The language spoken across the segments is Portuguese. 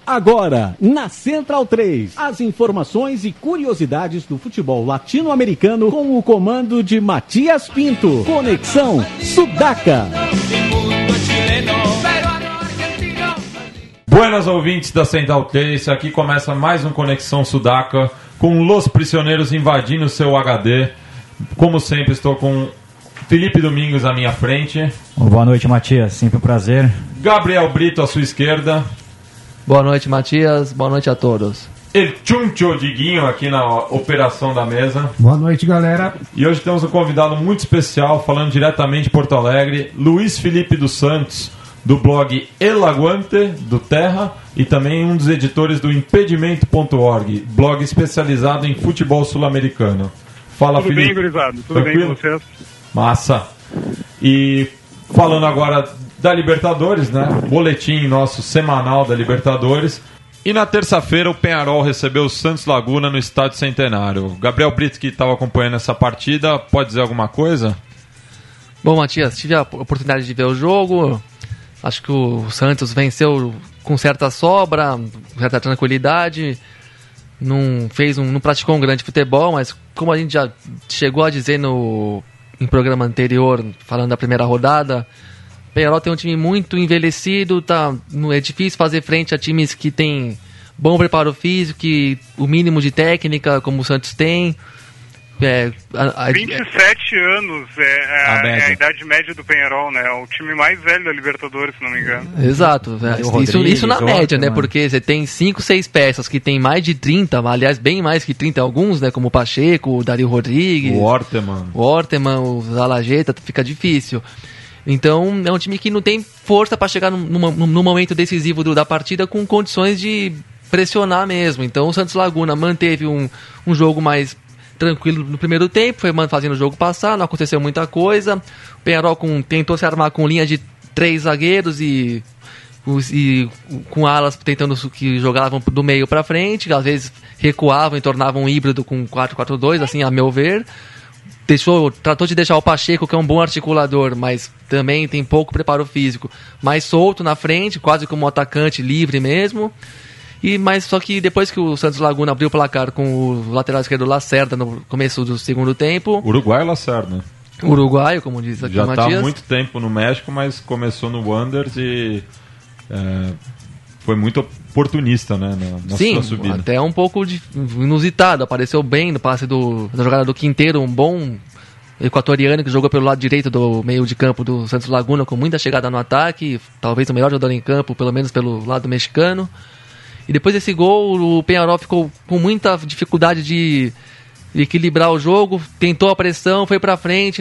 Agora, na Central 3, as informações e curiosidades do futebol latino-americano com o comando de Matias Pinto. Conexão Sudaca. Buenas ouvintes da Central 3, aqui começa mais um Conexão Sudaca com Los Prisioneiros invadindo o seu HD. Como sempre, estou com Felipe Domingos à minha frente. Boa noite, Matias, sempre um prazer. Gabriel Brito à sua esquerda. Boa noite, Matias. Boa noite a todos. El Chuncho Diguinho aqui na operação da mesa. Boa noite, galera. E hoje temos um convidado muito especial, falando diretamente de Porto Alegre, Luiz Felipe dos Santos, do blog El Aguante, do Terra, e também um dos editores do Impedimento.org, blog especializado em futebol sul-americano. Fala, Tudo Felipe. bem, gurizado? Tudo Tranquilo? bem com vocês? Massa. E falando agora da Libertadores, né? Boletim nosso semanal da Libertadores. E na terça-feira o Peñarol recebeu o Santos Laguna no Estádio Centenário. Gabriel Brito, que estava acompanhando essa partida, pode dizer alguma coisa? Bom, Matias, tive a oportunidade de ver o jogo. Acho que o Santos venceu com certa sobra, com certa tranquilidade. Não praticou um grande futebol, mas como a gente já chegou a dizer em programa anterior, falando da primeira rodada, o Peñarol tem um time muito envelhecido, é difícil fazer frente a times que têm bom preparo físico, o mínimo de técnica, como o Santos tem. 27 anos é a idade média do Peñarol, né? É o time mais velho da Libertadores, se não me engano. Exato. Isso na média, né? Porque você tem 5, 6 peças que tem mais de 30, aliás, bem mais que 30 alguns, né? Como o Pacheco, o Dario Rodrigues, o Orteman, o Zalajeta, fica difícil. Então, é um time que não tem força para chegar no momento decisivo da partida com condições de pressionar mesmo. Então, o Santos Laguna manteve um jogo mais tranquilo no primeiro tempo, foi fazendo o jogo passar, não aconteceu muita coisa. O Peñarol tentou se armar com linha de 3 zagueiros e com alas tentando que jogavam do meio para frente, às vezes recuavam e tornavam um híbrido com 4-4-2, assim, a meu ver. Tratou de deixar o Pacheco, que é um bom articulador, mas também tem pouco preparo físico, mais solto na frente, quase como um atacante livre mesmo. Mas só que depois que o Santos Laguna abriu o placar com o lateral esquerdo Lacerda no começo do segundo tempo... Uruguai Lacerda. Uruguaio, como diz aqui o Matias. Já está há muito tempo no México, mas começou no Wanderers e foi muito oportunista, né, na sua subida. Até um pouco inusitado. Apareceu bem no passe da jogada do Quinteiro, um bom equatoriano que jogou pelo lado direito do meio de campo do Santos Laguna, com muita chegada no ataque, talvez o melhor jogador em campo, pelo menos pelo lado mexicano. E depois desse gol, o Peñarol ficou com muita dificuldade de equilibrar o jogo, tentou a pressão, foi pra frente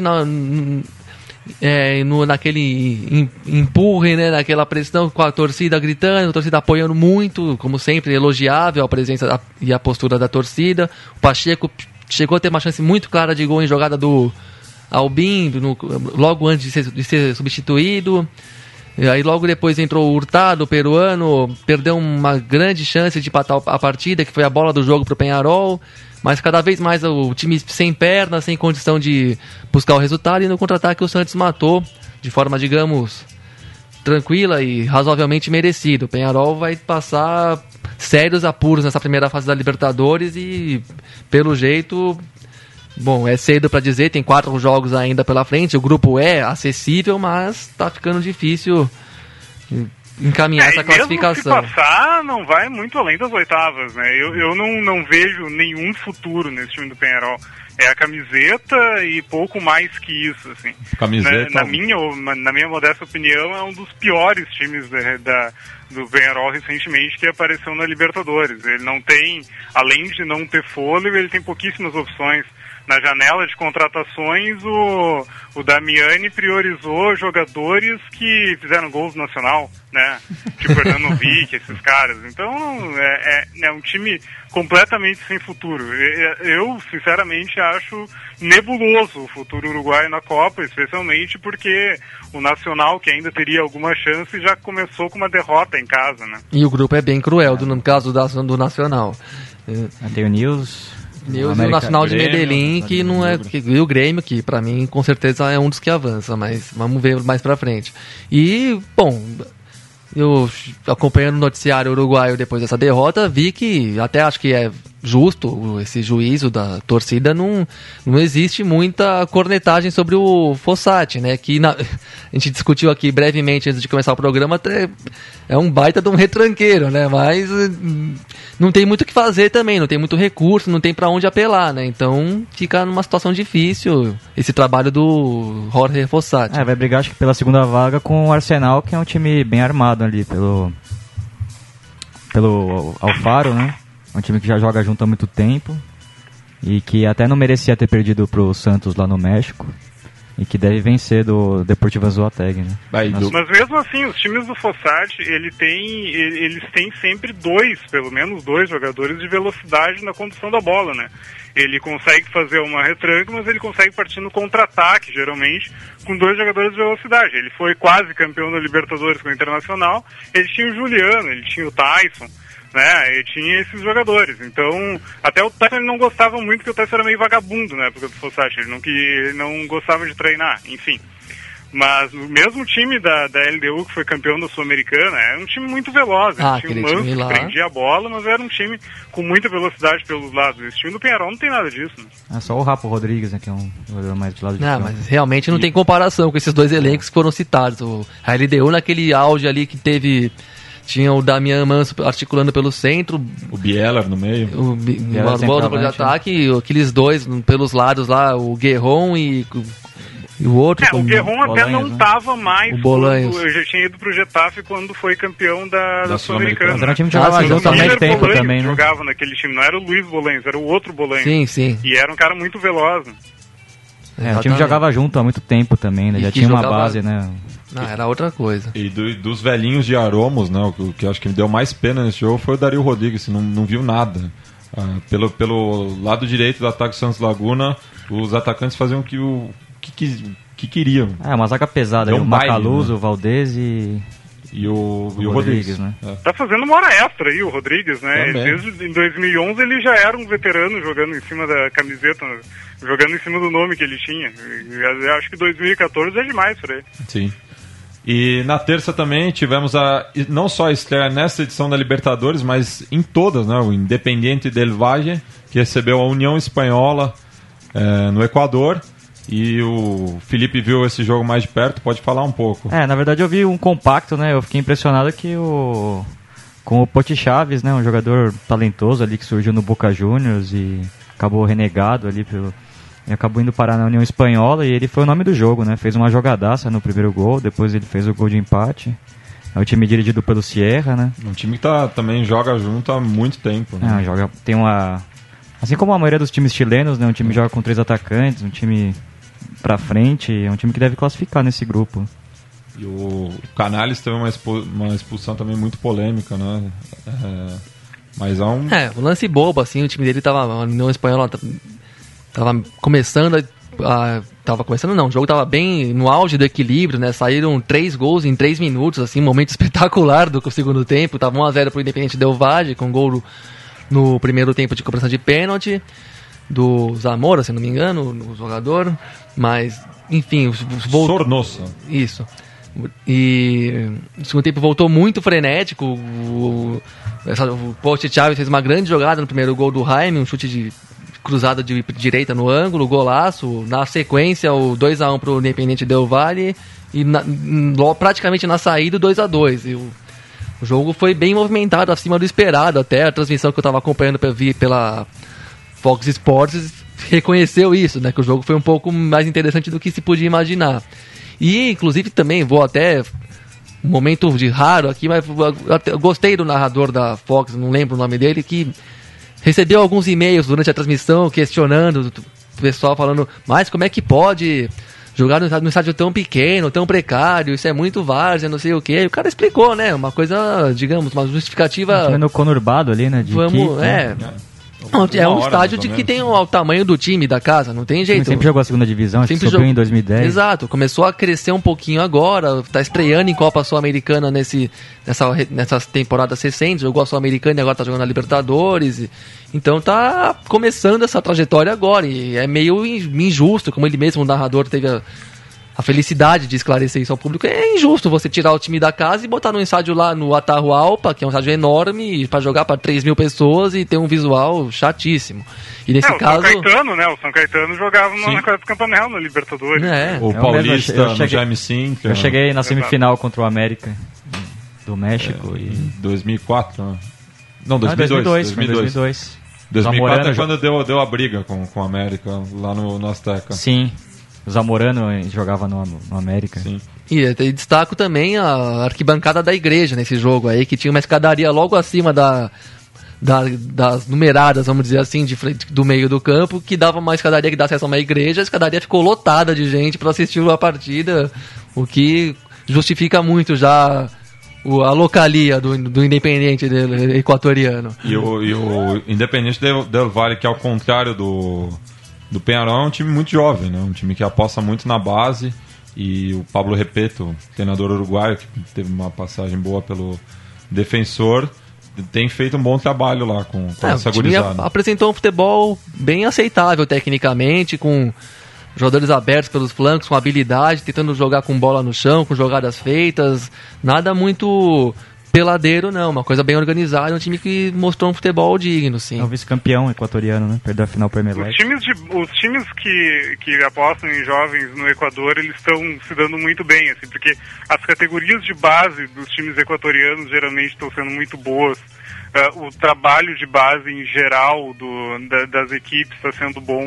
naquele empurre, né, naquela pressão com a torcida gritando, a torcida apoiando muito, como sempre, elogiável a presença e a postura da torcida. O Pacheco chegou a ter uma chance muito clara de gol em jogada do Albin, logo antes de ser substituído. E aí logo depois entrou o Hurtado, o peruano, perdeu uma grande chance de empatar a partida, que foi a bola do jogo pro Peñarol, mas cada vez mais o time sem perna, sem condição de buscar o resultado, e no contra-ataque o Santos matou de forma, digamos, tranquila e razoavelmente merecida. O Peñarol vai passar sérios apuros nessa primeira fase da Libertadores e, pelo jeito... Bom, é cedo para dizer, tem 4 jogos ainda pela frente, o grupo é acessível, mas tá ficando difícil encaminhar essa classificação. Mesmo se passar, não vai muito além das oitavas, né? Eu não vejo nenhum futuro nesse time do Peñarol. É a camiseta e pouco mais que isso, assim. Camiseta... Na minha modesta opinião, é um dos piores times do Peñarol recentemente que apareceu na Libertadores. Ele não tem, além de não ter fôlego, ele tem pouquíssimas opções. Na janela de contratações, o Damiani priorizou jogadores que fizeram gols no Nacional, né? Tipo Hernanovic, esses caras. Então, é um time completamente sem futuro. Eu, sinceramente, acho nebuloso o futuro uruguaio na Copa, especialmente porque o Nacional, que ainda teria alguma chance, já começou com uma derrota em casa, né? E o grupo é bem cruel, no caso do Nacional. Tem o News e o Nacional de Medellín, que não é... E o Grêmio, que pra mim, com certeza, é um dos que avança, mas vamos ver mais pra frente. E, bom... eu acompanhando o noticiário uruguaio depois dessa derrota, vi que, até acho que é justo esse juízo da torcida, não existe muita cornetagem sobre o Fossati, né? Que a gente discutiu aqui brevemente antes de começar o programa, até é um baita de um retranqueiro, né? Mas não tem muito o que fazer também, não tem muito recurso, não tem pra onde apelar, né? Então fica numa situação difícil esse trabalho do Jorge Fossati. Vai brigar, acho que pela segunda vaga com o Arsenal, que é um time bem armado ali pelo Alfaro, né? É um time que já joga junto há muito tempo e que até não merecia ter perdido pro Santos lá no México e que deve vencer do Deportivo Anzoátegui, né? Mas mesmo assim, os times do Fossati, eles têm sempre pelo menos dois jogadores de velocidade na condução da bola, né? Ele consegue fazer uma retranca, mas ele consegue partir no contra-ataque, geralmente, com dois jogadores de velocidade. Ele foi quase campeão da Libertadores com o Internacional, ele tinha o Juliano, ele tinha o Tyson, né, ele tinha esses jogadores. Então, até o Tyson ele não gostava muito, porque o Tyson era meio vagabundo na época do Fossati, ele não gostava de treinar, enfim. Mas o mesmo time da LDU, que foi campeão da Sul-Americana, era um time muito veloz. Era um time manso, que prendia a bola, mas era um time com muita velocidade pelos lados. Esse time do Peñarol não tem nada disso. Né? Só o Rapo Rodrigues, né, que é um jogador mais de lado de campo. Mas realmente não tem comparação com esses dois elencos que foram citados. A LDU naquele auge ali que teve... Tinha o Damian Manso articulando pelo centro. O Bieler no meio. O bola de ataque, aqueles dois pelos lados lá, o Guerron e o outro. O Guerron até não estava mais. O Bolanhos. Eu já tinha ido pro Getafe quando foi campeão da Sul-Americana. Mas era um time que jogava junto há mais tempo Bolanhos também, né? Jogava naquele time, não era o Luiz Bolanhos, era o outro Bolanhos. Sim. E era um cara muito veloz. O time jogava junto há muito tempo também, né? Já tinha uma base, né? Não, era outra coisa. E dos velhinhos de Aromos, né? O que acho que me deu mais pena nesse jogo foi o Dario Rodrigues, não viu nada. Pelo lado direito do ataque Santos Laguna, os atacantes faziam o que queriam. Uma zaga pesada, o Macaluso, né? O Valdez e o Rodrigues, né? Tá fazendo uma hora extra aí o Rodrigues, né? Desde em 2011 ele já era um veterano jogando em cima da camiseta, jogando em cima do nome que ele tinha. Eu acho que 2014 é demais pra ele. Sim. E na terça também tivemos não só a estreia nessa edição da Libertadores, mas em todas, né? O Independiente del Valle, que recebeu a União Espanhola no Equador. E o Felipe viu esse jogo mais de perto, pode falar um pouco. Na verdade eu vi um compacto, né? Eu fiquei impressionado com o Poti Chaves, né? Um jogador talentoso ali que surgiu no Boca Juniors e acabou renegado ali e acabou indo parar na União Espanhola, e ele foi o nome do jogo, né? Fez uma jogadaça no primeiro gol, depois ele fez o gol de empate. É o time dirigido pelo Sierra, né? Um time que também joga junto há muito tempo, né? Tem uma... Assim como a maioria dos times chilenos, né? Um time que joga com 3 atacantes, um time pra frente, é um time que deve classificar nesse grupo. E o Canales teve uma expulsão também muito polêmica, né? Mas é um lance bobo, assim, o time dele tava, a União Espanhola tava começando o jogo tava bem no auge do equilíbrio, né? Saíram 3 gols em 3 minutos, assim, um momento espetacular do segundo tempo. Tava 1-0 pro Independiente del Valle, com gol no primeiro tempo de cobrança de pênalti do Zamora, se não me engano, o jogador. Mas, enfim, Sornosa. Isso. E o segundo tempo voltou muito frenético. O Poti Chaves fez uma grande jogada no primeiro gol do Jaime, um chute de cruzada de direita no ângulo, golaço. Na sequência, o 2-1 pro Independiente del Valle e praticamente na saída o 2-2. E o jogo foi bem movimentado, acima do esperado. Até a transmissão que eu estava acompanhando pela Fox Sports reconheceu isso, né? Que o jogo foi um pouco mais interessante do que se podia imaginar. E, inclusive, também vou até... Um momento de raro aqui, mas eu gostei do narrador da Fox, não lembro o nome dele, que recebeu alguns e-mails durante a transmissão questionando o pessoal, falando, mas como é que pode jogar no estádio tão pequeno, tão precário, isso é muito várzea, não sei o quê. E o cara explicou, né? Uma coisa, digamos, uma justificativa... No conurbado ali, né? É um estádio que tem o tamanho do time da casa, não tem jeito. Sempre jogou a segunda divisão, sempre subiu em 2010. Exato, começou a crescer um pouquinho agora, tá estreando em Copa Sul-Americana nessas temporadas recentes, jogou a Sul-Americana e agora tá jogando a Libertadores. Então tá começando essa trajetória agora, e é meio injusto, como ele mesmo, o narrador, teve a felicidade de esclarecer isso ao público. É injusto você tirar o time da casa e botar num estádio lá no Atahualpa, que é um estádio enorme, para jogar para 3.000 pessoas e ter um visual chatíssimo. E nesse caso... O São Caetano jogava na Copa do Campanel, na Libertadores. O Paulista, no Jaime Sintra. Eu cheguei na semifinal contra o América do México. Em 2004, né? Não, 2002. 2004 é quando deu a briga com o América, lá no Azteca. Sim, o Zamorano jogava no América. Sim. E destaco também a arquibancada da igreja nesse jogo aí, que tinha uma escadaria logo acima das numeradas, vamos dizer assim, de frente do meio do campo, que dava uma escadaria que dá acesso a uma igreja. A escadaria ficou lotada de gente para assistir a partida, o que justifica muito já a localia do Independiente equatoriano. E o Independiente del Valle, que ao contrário do Peñarol, é um time muito jovem, né? Um time que aposta muito na base. E o Pablo Repetto, treinador uruguaio, que teve uma passagem boa pelo Defensor, tem feito um bom trabalho lá com essa gurizada. Apresentou um futebol bem aceitável tecnicamente, com jogadores abertos pelos flancos, com habilidade, tentando jogar com bola no chão, com jogadas feitas. Nada muito peladeiro, não. Uma coisa bem organizada. Um time que mostrou um futebol digno, sim. É o vice-campeão equatoriano, né? Perdeu a final para o Emelec. Os times que apostam em jovens no Equador, eles estão se dando muito bem, assim, porque as categorias de base dos times equatorianos geralmente estão sendo muito boas. O trabalho de base em geral das equipes está sendo bom.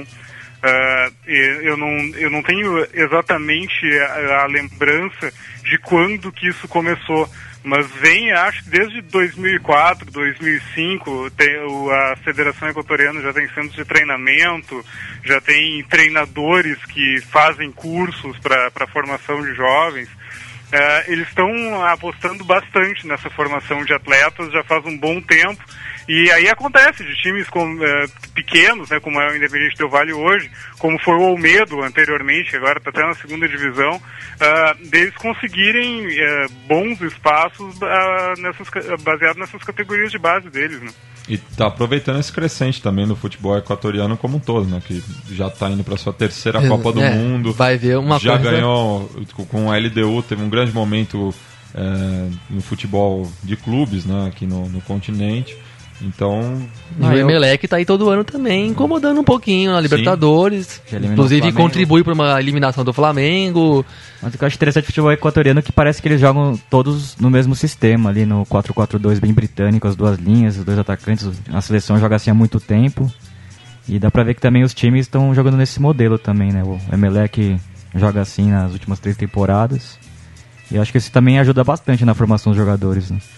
Eu não tenho exatamente a lembrança de quando que isso começou, mas acho que desde 2004, 2005, a Federação Equatoriana já tem centros de treinamento, já tem treinadores que fazem cursos para formação de jovens. Eles estão apostando bastante nessa formação de atletas já faz um bom tempo. E aí acontece de times pequenos, né, como é o Independiente del Valle hoje, como foi o Olmedo anteriormente, que agora está até na segunda divisão, deles conseguirem bons espaços baseado nessas categorias de base deles, né? E está aproveitando esse crescente também no futebol equatoriano como um todo, né? Que já está indo para sua terceira Copa do Mundo. Vai ver uma já coisa... ganhou com a LDU, teve um grande momento no futebol de clubes, né? Aqui no continente. Então... o Emelec tá aí todo ano também, incomodando um pouquinho na Libertadores. Inclusive contribui para uma eliminação do Flamengo. Mas o que eu acho interessante do futebol equatoriano é que parece que eles jogam todos no mesmo sistema, ali no 4-4-2 bem britânico, as duas linhas, os dois atacantes. A seleção joga assim há muito tempo. E dá pra ver que também os times estão jogando nesse modelo também, né? O Emelec joga assim nas últimas 3 temporadas. E eu acho que isso também ajuda bastante na formação dos jogadores, né?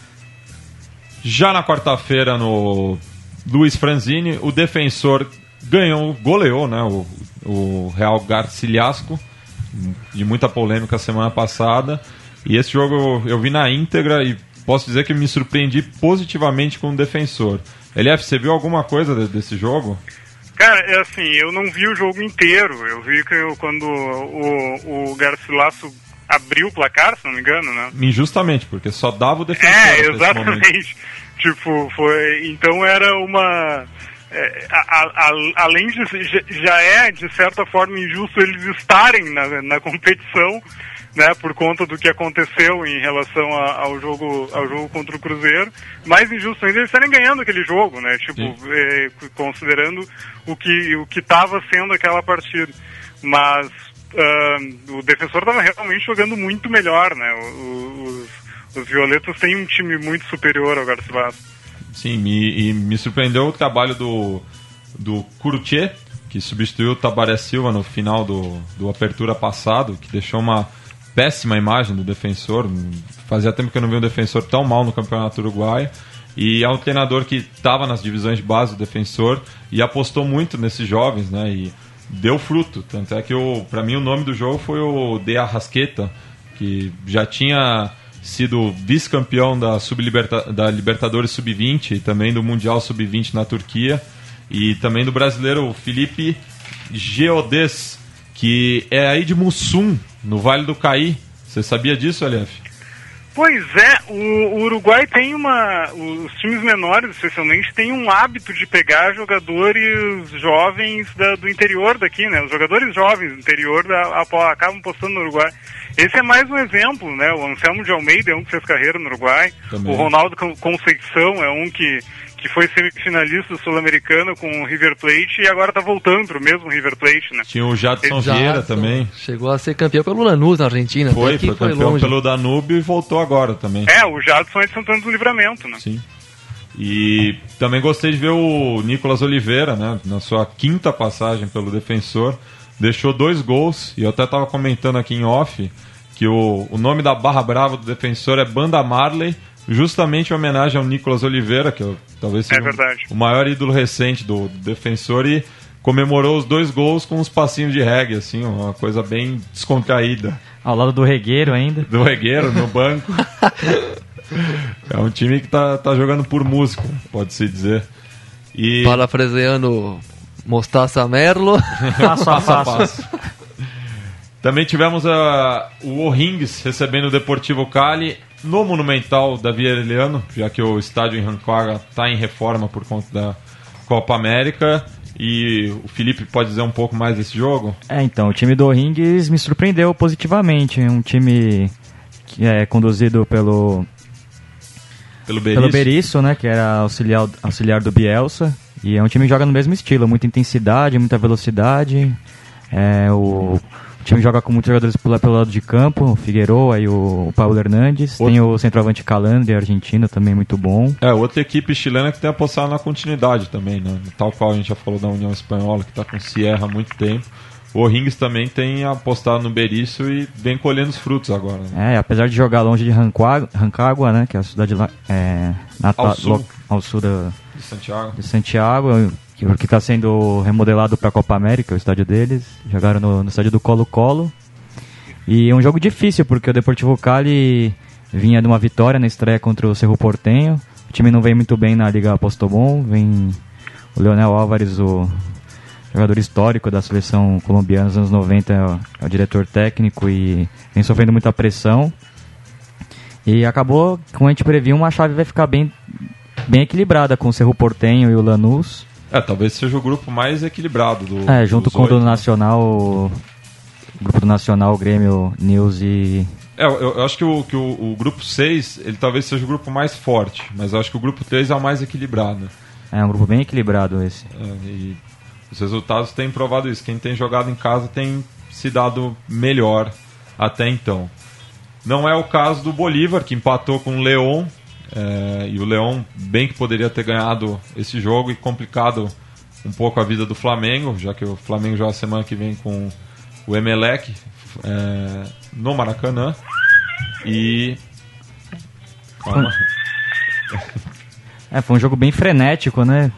Já na quarta-feira, no Luiz Franzini, o Defensor goleou, né, o Real Garcilasco, de muita polêmica semana passada. E esse jogo eu vi na íntegra e posso dizer que me surpreendi positivamente com o Defensor. LF, você viu alguma coisa desse jogo? Cara, assim, eu não vi o jogo inteiro. Eu vi quando o Garcilaso abriu o placar, se não me engano, né? Injustamente, porque só dava o Defensor. Exatamente. Tipo, então era uma... além de... Já é, de certa forma, injusto eles estarem na competição, né? Por conta do que aconteceu em relação ao jogo contra o Cruzeiro. Mais injusto ainda eles estarem ganhando aquele jogo, né? Tipo, considerando o que estava sendo aquela partida. Mas... o Defensor estava realmente jogando muito melhor, né? Os Violetas têm um time muito superior ao Garcilaso. Sim, e me surpreendeu o trabalho do Curutier, que substituiu o Tabaré Silva no final do Apertura passado, que deixou uma péssima imagem do Defensor. Fazia tempo que eu não vi um Defensor tão mal no Campeonato Uruguaio. E é um treinador que estava nas divisões de base do Defensor e apostou muito nesses jovens, né? E deu fruto, tanto é que para mim o nome do jogo foi o De Arrasqueta, que já tinha sido vice-campeão da Libertadores Sub-20 e também do Mundial Sub-20 na Turquia, e também do brasileiro o Felipe Geodes, que é aí de Mussum, no Vale do Caí. Você sabia disso, LF? Pois é, o Uruguai tem os times menores, especialmente, têm um hábito de pegar jogadores jovens do interior daqui, né? Os jogadores jovens do interior acabam postando no Uruguai. Esse é mais um exemplo, né? O Anselmo de Almeida é um que fez carreira no Uruguai. Também. O Ronaldo Conceição é um que foi semifinalista sul-americano com o River Plate e agora tá voltando pro mesmo River Plate, né? Tinha o Jadson Vieira também. Chegou a ser campeão pelo Lanús na Argentina. Foi campeão longe. Pelo Danúbio e voltou agora também. O Jadson é de Santana do Livramento, né? Sim. E também gostei de ver o Nicolas Oliveira, né? Na sua 5ª passagem pelo Defensor. Deixou 2 gols e eu até tava comentando aqui em off que o nome da barra brava do Defensor é Banda Marley, justamente em homenagem ao Nicolas Oliveira, que talvez seja o maior ídolo recente do Defensor, e comemorou os 2 gols com uns passinhos de reggae, assim, uma coisa bem descontraída. Ao lado do Regueiro ainda. Do Regueiro, no banco. É um time que tá jogando por música, pode-se dizer. E... Parafraseando Mostaça Merlo. Passo a passo. Também tivemos o O'Rings recebendo o Deportivo Cali no Monumental Davi Arellano, já que o estádio em Rancagua está em reforma por conta da Copa América. E o Felipe pode dizer um pouco mais desse jogo? Então, o time do O'Rings me surpreendeu positivamente. Um time que é conduzido pelo Berizzo, né, que era auxiliar do Bielsa. E é um time que joga no mesmo estilo, muita intensidade, muita velocidade. O time joga com muitos jogadores pelo lado de campo, o Figueroa e o Paulo Hernandes. Tem o centroavante Calandre, argentino, também muito bom. Outra equipe chilena que tem apostado na continuidade também, né? Tal qual a gente já falou da União Espanhola, que está com o Sierra há muito tempo. O O'Rings também tem apostado no Berizzo e vem colhendo os frutos agora. Né? Apesar de jogar longe de Rancagua, né, que é a cidade lá, ao sul de Santiago, que está sendo remodelado para a Copa América, o estádio deles. Jogaram no estádio do Colo-Colo. E é um jogo difícil, porque o Deportivo Cali vinha de uma vitória na estreia contra o Cerro Porteño. O time não vem muito bem na Liga Postobon. Vem o Leonel Álvares, o jogador histórico da seleção colombiana nos anos 90, é o diretor técnico e vem sofrendo muita pressão. E acabou, como a gente previu, uma chave vai ficar bem equilibrada com o Cerro Porteño e o Lanús. Talvez seja o grupo mais equilibrado do junto com o do Nacional, o grupo do Nacional, o Grêmio, News e... Eu acho que o grupo 6, ele talvez seja o grupo mais forte, mas eu acho que o grupo 3 é o mais equilibrado. É um grupo bem equilibrado esse. E os resultados têm provado isso. Quem tem jogado em casa tem se dado melhor até então. Não é o caso do Bolívar, que empatou com o León. E o León bem que poderia ter ganhado esse jogo e complicado um pouco a vida do Flamengo, já que o Flamengo joga semana que vem com o Emelec no Maracanã. E... Calma. Foi um jogo bem frenético, né?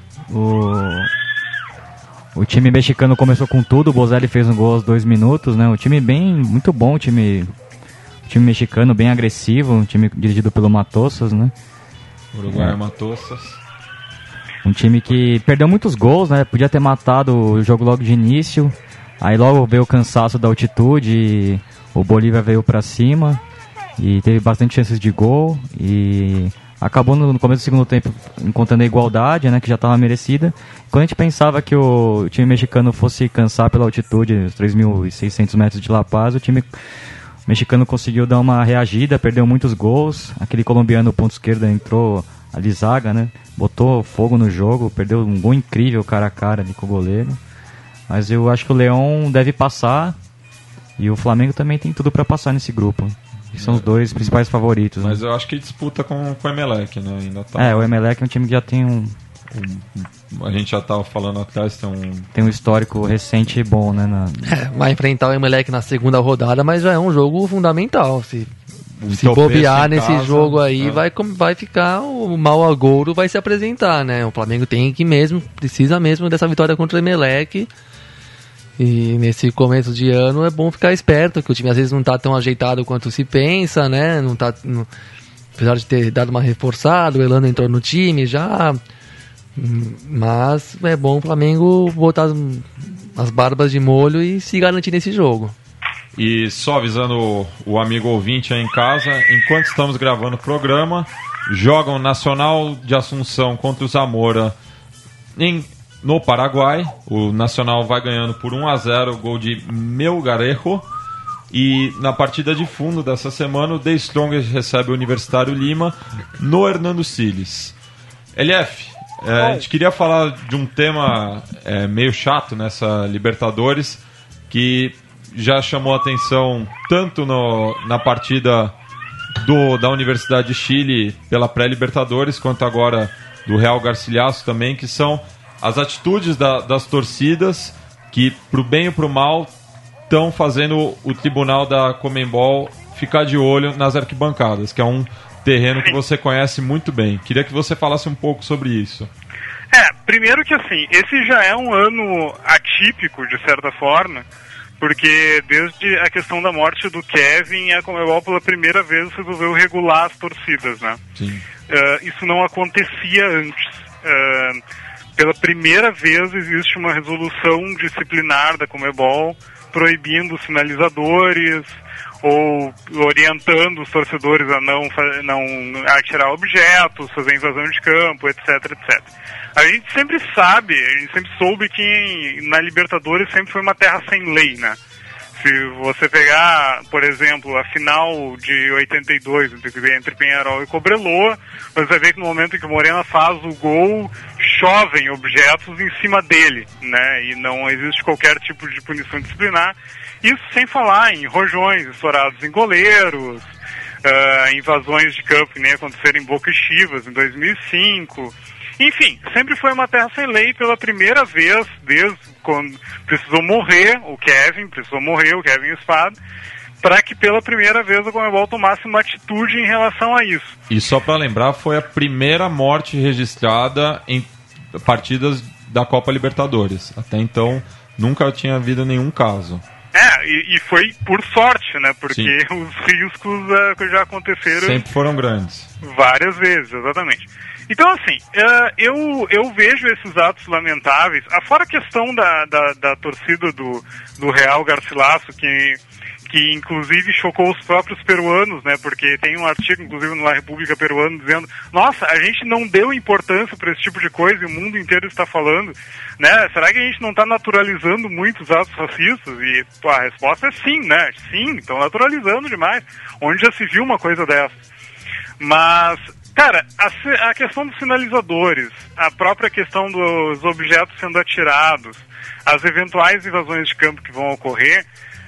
O time mexicano começou com tudo, o Bozelli fez um gol aos 2 minutos, né? Um time muito bom, time mexicano bem agressivo, um time dirigido pelo Matosas, né? Uruguai Matosas. Um time que perdeu muitos gols, né? Podia ter matado o jogo logo de início. Aí logo veio o cansaço da altitude e o Bolívia veio pra cima e teve bastante chances de gol e acabou no começo do segundo tempo encontrando a igualdade, né? Que já estava merecida. Quando a gente pensava que o time mexicano fosse cansar pela altitude, os 3.600 metros de La Paz, o time mexicano conseguiu dar uma reagida, perdeu muitos gols. Aquele colombiano ponto esquerda entrou, a Lizaga, né? Botou fogo no jogo, perdeu um gol incrível cara a cara ali com o goleiro. Mas eu acho que o León deve passar e o Flamengo também tem tudo para passar nesse grupo. Que são os 2 principais favoritos. Mas né? Eu acho que disputa com o Emelec, né? Ainda tá... o Emelec é um time que já tem a gente já estava falando atrás, tem um histórico recente bom, né? Vai enfrentar o Emelec na segunda rodada, mas já é um jogo fundamental. Se bobear nesse jogo aí, vai ficar o mau agouro, vai se apresentar, né? O Flamengo precisa mesmo dessa vitória contra o Emelec. E nesse começo de ano é bom ficar esperto, que o time às vezes não está tão ajeitado quanto se pensa, né? Apesar de ter dado uma reforçada, o Elano entrou no time já. Mas é bom o Flamengo botar as barbas de molho e se garantir nesse jogo. E só avisando o amigo ouvinte aí em casa, enquanto estamos gravando o programa, jogam Nacional de Assunção contra o Zamora no Paraguai. O Nacional vai ganhando por 1-0, gol de Melgarejo. E na partida de fundo dessa semana, o The Strongest recebe o Universitário Lima no Hernando Siles. LF, a gente queria falar de um tema meio chato nessa Libertadores, que já chamou a atenção tanto na partida da Universidade de Chile pela pré-Libertadores, quanto agora do Real Garcilaso também, que são as atitudes das torcidas que, pro bem e pro mal, estão fazendo o tribunal da Conmebol ficar de olho nas arquibancadas, que é um terreno que você conhece muito bem. Queria que você falasse um pouco sobre isso. Primeiro que assim, esse já é um ano atípico, de certa forma, porque desde a questão da morte do Kevin, a Conmebol pela primeira vez resolveu regular as torcidas, né? Sim. Isso não acontecia antes. Pela primeira vez existe uma resolução disciplinar da Conmebol proibindo os sinalizadores ou orientando os torcedores a não atirar objetos, fazer invasão de campo, etc, etc. A gente sempre soube que na Libertadores sempre foi uma terra sem lei, né? Se você pegar, por exemplo, a final de 82 entre Peñarol e Cobreloa, você vai ver que no momento em que o Morena faz o gol, chovem objetos em cima dele, né? E não existe qualquer tipo de punição disciplinar. Isso sem falar em rojões estourados em goleiros, invasões de campo que nem aconteceram em Boca e Chivas em 2005. Enfim, sempre foi uma terra sem lei pela primeira vez, desde quando precisou morrer o Kevin Espada, para que pela primeira vez a Conmebol tomasse uma atitude em relação a isso. E só para lembrar, foi a primeira morte registrada em partidas da Copa Libertadores. Até então, nunca tinha havido nenhum caso. E foi por sorte, né? Porque sim, os riscos que já aconteceram... sempre foram grandes. Várias vezes, exatamente. Então, assim, eu vejo esses atos lamentáveis, afora a questão da torcida do Real Garcilaso, que inclusive chocou os próprios peruanos, né? Porque tem um artigo, inclusive, na República Peruana, dizendo: nossa, a gente não deu importância para esse tipo de coisa e o mundo inteiro está falando, né? Será que a gente não está naturalizando muitos atos racistas? E a resposta é sim, né? Sim, estão naturalizando demais. Onde já se viu uma coisa dessa? Mas, cara, a questão dos sinalizadores, a própria questão dos objetos sendo atirados, as eventuais invasões de campo que vão ocorrer,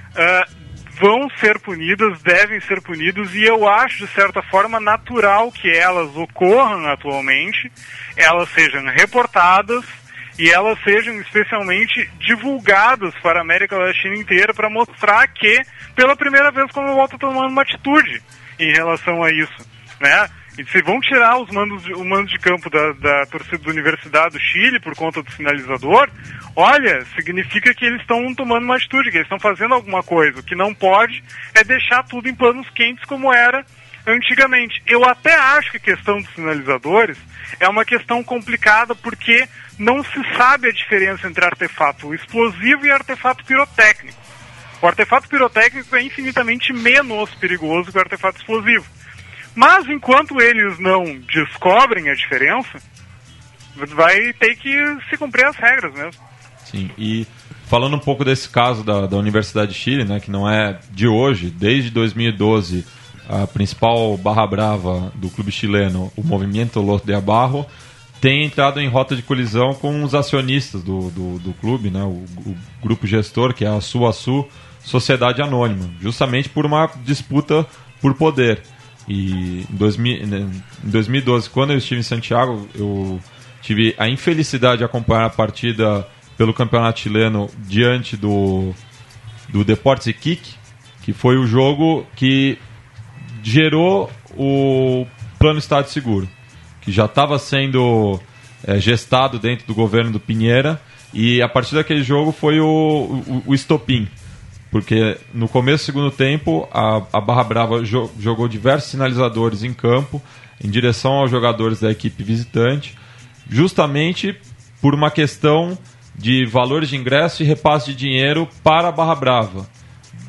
vão ser punidas, devem ser punidas, e eu acho, de certa forma, natural que elas ocorram atualmente, elas sejam reportadas e elas sejam especialmente divulgadas para a América Latina inteira para mostrar que, pela primeira vez, como eu volto tomando uma atitude em relação a isso, né? E se vão tirar os mandos de campo da torcida da Universidade do Chile por conta do sinalizador, olha, significa que eles estão tomando uma atitude, que eles estão fazendo alguma coisa. O que não pode é deixar tudo em panos quentes como era antigamente. Eu até acho que a questão dos sinalizadores é uma questão complicada porque não se sabe a diferença entre artefato explosivo e artefato pirotécnico. O artefato pirotécnico é infinitamente menos perigoso que o artefato explosivo. Mas enquanto eles não descobrem a diferença, vai ter que se cumprir as regras mesmo. Sim, e falando um pouco desse caso da Universidade de Chile, né, que não é de hoje, desde 2012, a principal barra brava do clube chileno, o Movimento Los de Abajo, tem entrado em rota de colisão com os acionistas do clube, né, o grupo gestor, que é a Suaçu Sociedade Anônima, justamente por uma disputa por poder. E em 2012, quando eu estive em Santiago, eu tive a infelicidade de acompanhar a partida pelo campeonato chileno diante do Deportes Iquique, que foi o jogo que gerou o Plano Estado Seguro, que já estava sendo gestado dentro do governo do Pinheira, e a partir daquele jogo foi o estopim. Porque no começo do segundo tempo, a Barra Brava jogou diversos sinalizadores em campo, em direção aos jogadores da equipe visitante, justamente por uma questão de valores de ingresso e repasse de dinheiro para a Barra Brava.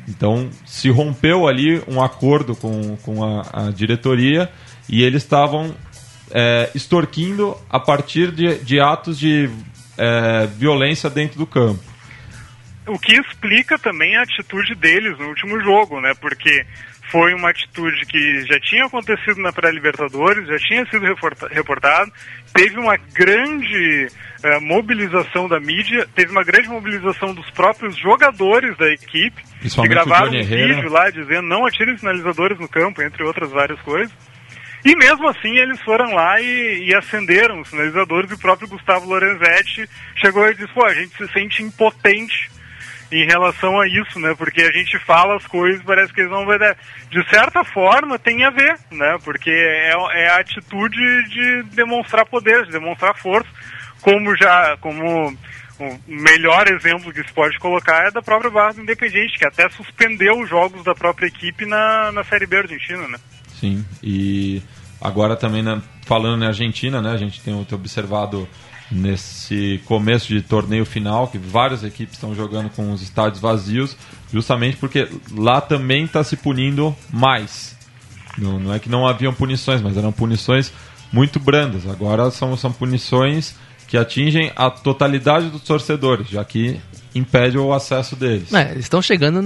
Então se rompeu ali um acordo com a diretoria e eles estavam extorquindo a partir de atos de violência dentro do campo. O que explica também a atitude deles no último jogo, né? Porque foi uma atitude que já tinha acontecido na pré-Libertadores, já tinha sido reportado, teve uma grande mobilização da mídia, teve uma grande mobilização dos próprios jogadores da equipe, que gravaram um vídeo lá dizendo não atirem sinalizadores no campo, entre outras várias coisas. E mesmo assim eles foram lá e acenderam os sinalizadores, e o próprio Gustavo Lorenzetti chegou e disse, a gente se sente impotente em relação a isso, né? Porque a gente fala as coisas, parece que eles não vão dar. De certa forma tem a ver, né? Porque é a atitude de demonstrar poder, de demonstrar força, como o melhor exemplo que se pode colocar é da própria Barra do Independiente, que até suspendeu os jogos da própria equipe na Série B argentina, né? Sim, e agora também falando na Argentina, né, a gente tem observado nesse começo de torneio final que várias equipes estão jogando com os estádios vazios, justamente porque lá também está se punindo mais. Não é que não haviam punições, mas eram punições muito brandas. Agora são punições que atingem a totalidade dos torcedores, já que impede o acesso deles. Eles estão chegando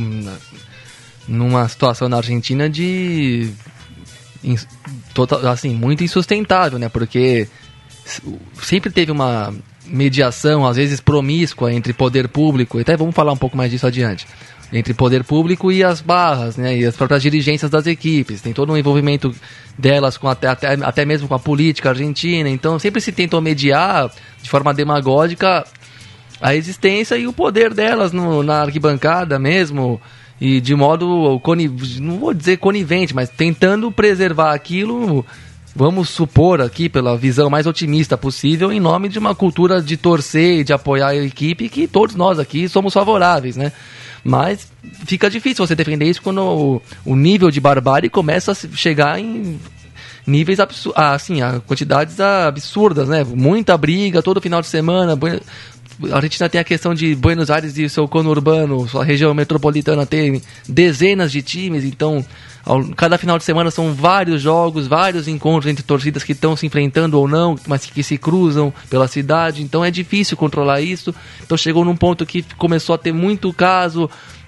numa situação na Argentina muito insustentável, né? Porque sempre teve uma mediação, às vezes promíscua, entre poder público, até vamos falar um pouco mais disso adiante, entre poder público e as barras, né? E as próprias dirigências das equipes. Tem todo um envolvimento delas com até mesmo com a política argentina. Então sempre se tentou mediar de forma demagógica a existência e o poder delas na arquibancada mesmo, e de modo, não vou dizer conivente, mas tentando preservar aquilo, vamos supor aqui, pela visão mais otimista possível, em nome de uma cultura de torcer e de apoiar a equipe, que todos nós aqui somos favoráveis, né? Mas fica difícil você defender isso quando o nível de barbárie começa a chegar em níveis assim, a quantidades absurdas, né? Muita briga todo final de semana. A Argentina tem a questão de Buenos Aires e seu conurbano, sua região metropolitana tem dezenas de times, então cada final de semana são vários jogos, vários encontros entre torcidas que estão se enfrentando ou não, mas que se cruzam pela cidade, então é difícil controlar isso. Então chegou num ponto que começou a ter muito caso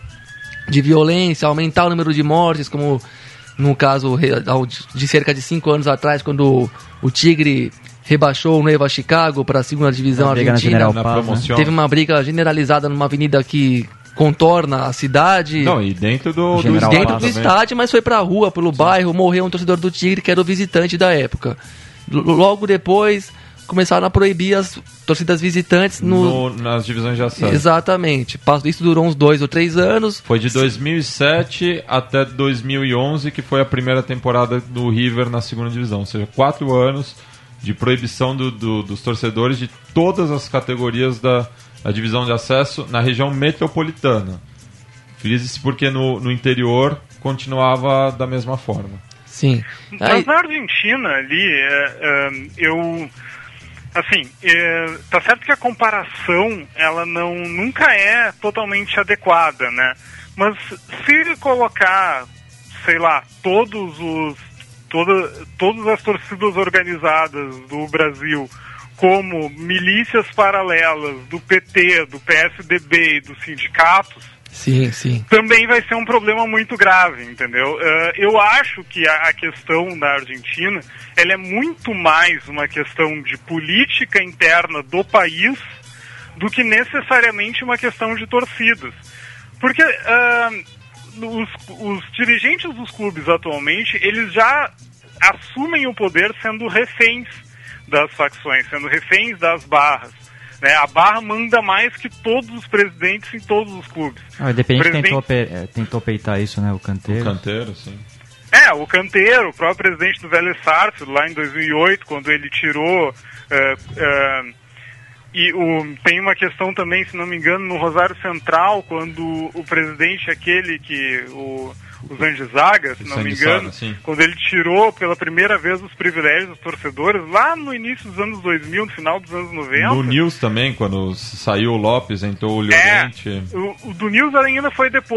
de violência, aumentar o número de mortes, como no caso de cerca de 5 anos atrás, quando o Tigre rebaixou o Nueva Chicago para a segunda divisão argentina. Teve uma briga generalizada numa avenida que contorna a cidade. Não, e dentro do estádio, mas foi pra rua, pelo bairro, morreu um torcedor do Tigre que era o visitante da época. Logo depois começaram a proibir as torcidas visitantes nas divisões de acesso. Exatamente. Isso durou uns 2 ou 3 anos. Foi de 2007 até 2011 que foi a primeira temporada do River na segunda divisão, ou seja, 4 anos de proibição dos torcedores de todas as categorias da divisão de acesso na região metropolitana. Frise-se porque no interior continuava da mesma forma. Sim. Mas na Argentina ali, tá certo que a comparação ela nunca é totalmente adequada, né? Mas se colocar, sei lá, todas as torcidas organizadas do Brasil como milícias paralelas do PT, do PSDB e dos sindicatos, sim, também vai ser um problema muito grave, entendeu? Eu acho que a questão da Argentina ela é muito mais uma questão de política interna do país do que necessariamente uma questão de torcidas. Porque os dirigentes dos clubes atualmente, eles já assumem o poder sendo reféns das facções, sendo reféns das barras, né? A barra manda mais que todos os presidentes em todos os clubes. O Independiente tentou peitar isso, né? O Canteiro. O Canteiro, sim. O Canteiro, o próprio presidente do Vélez Sarsfield, lá em 2008, quando ele tirou... tem uma questão também, se não me engano, no Rosário Central, quando o presidente o Zandizaga, se não me engano, quando ele tirou pela primeira vez os privilégios dos torcedores, lá no início dos anos 2000, no final dos anos 90. No News também, quando saiu o Lopes, entrou o Llorente. O do News ainda foi depois,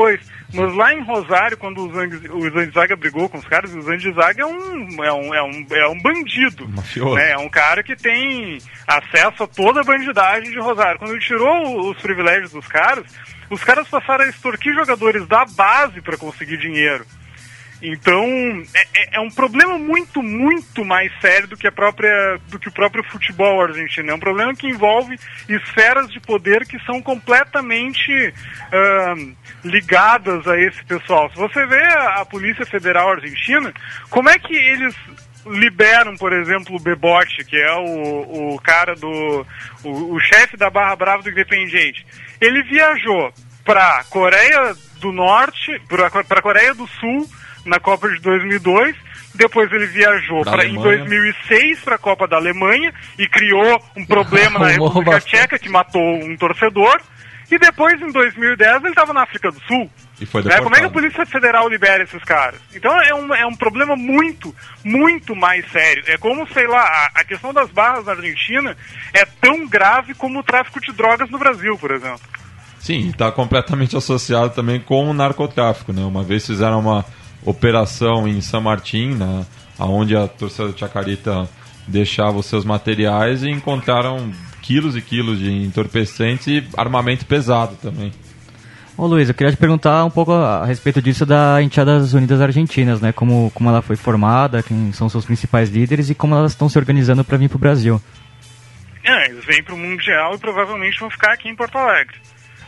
Mas lá em Rosário, quando o Zandizaga brigou com os caras, o Zandizaga é um bandido. Mafioso. Né? É um cara que tem acesso a toda a bandidagem de Rosário. Quando ele tirou os privilégios dos caras, os caras passaram a extorquir jogadores da base para conseguir dinheiro. Então, é um problema muito, muito mais sério do que o próprio futebol argentino. É um problema que envolve esferas de poder que são completamente ligadas a esse pessoal. Se você vê a Polícia Federal Argentina, como é que eles liberam, por exemplo, o Bebote, que é o cara o chefe da Barra Brava do Independiente? Ele viajou para Coreia do Norte, para Coreia do Sul, na Copa de 2002, depois ele viajou em 2006 para a Copa da Alemanha e criou um problema na República Tcheca que matou um torcedor, e depois em 2010 ele estava na África do Sul. E foi deportado. Como é que a Polícia Federal libera esses caras? Então é um problema muito, muito mais sério. É como, sei lá, a questão das barras na Argentina é tão grave como o tráfico de drogas no Brasil, por exemplo. Sim, está completamente associado também com o narcotráfico, né? Uma vez fizeram uma operação em San Martín, onde a torcida do Chacarita deixava os seus materiais, e encontraram quilos e quilos de entorpecentes e armamento pesado também. Ô Luiz, eu queria te perguntar um pouco a respeito disso da Hinchadas Unidas Argentinas, né? Como ela foi formada, quem são seus principais líderes e como elas estão se organizando para vir para o Brasil. Eles vêm para o Mundial e provavelmente vão ficar aqui em Porto Alegre.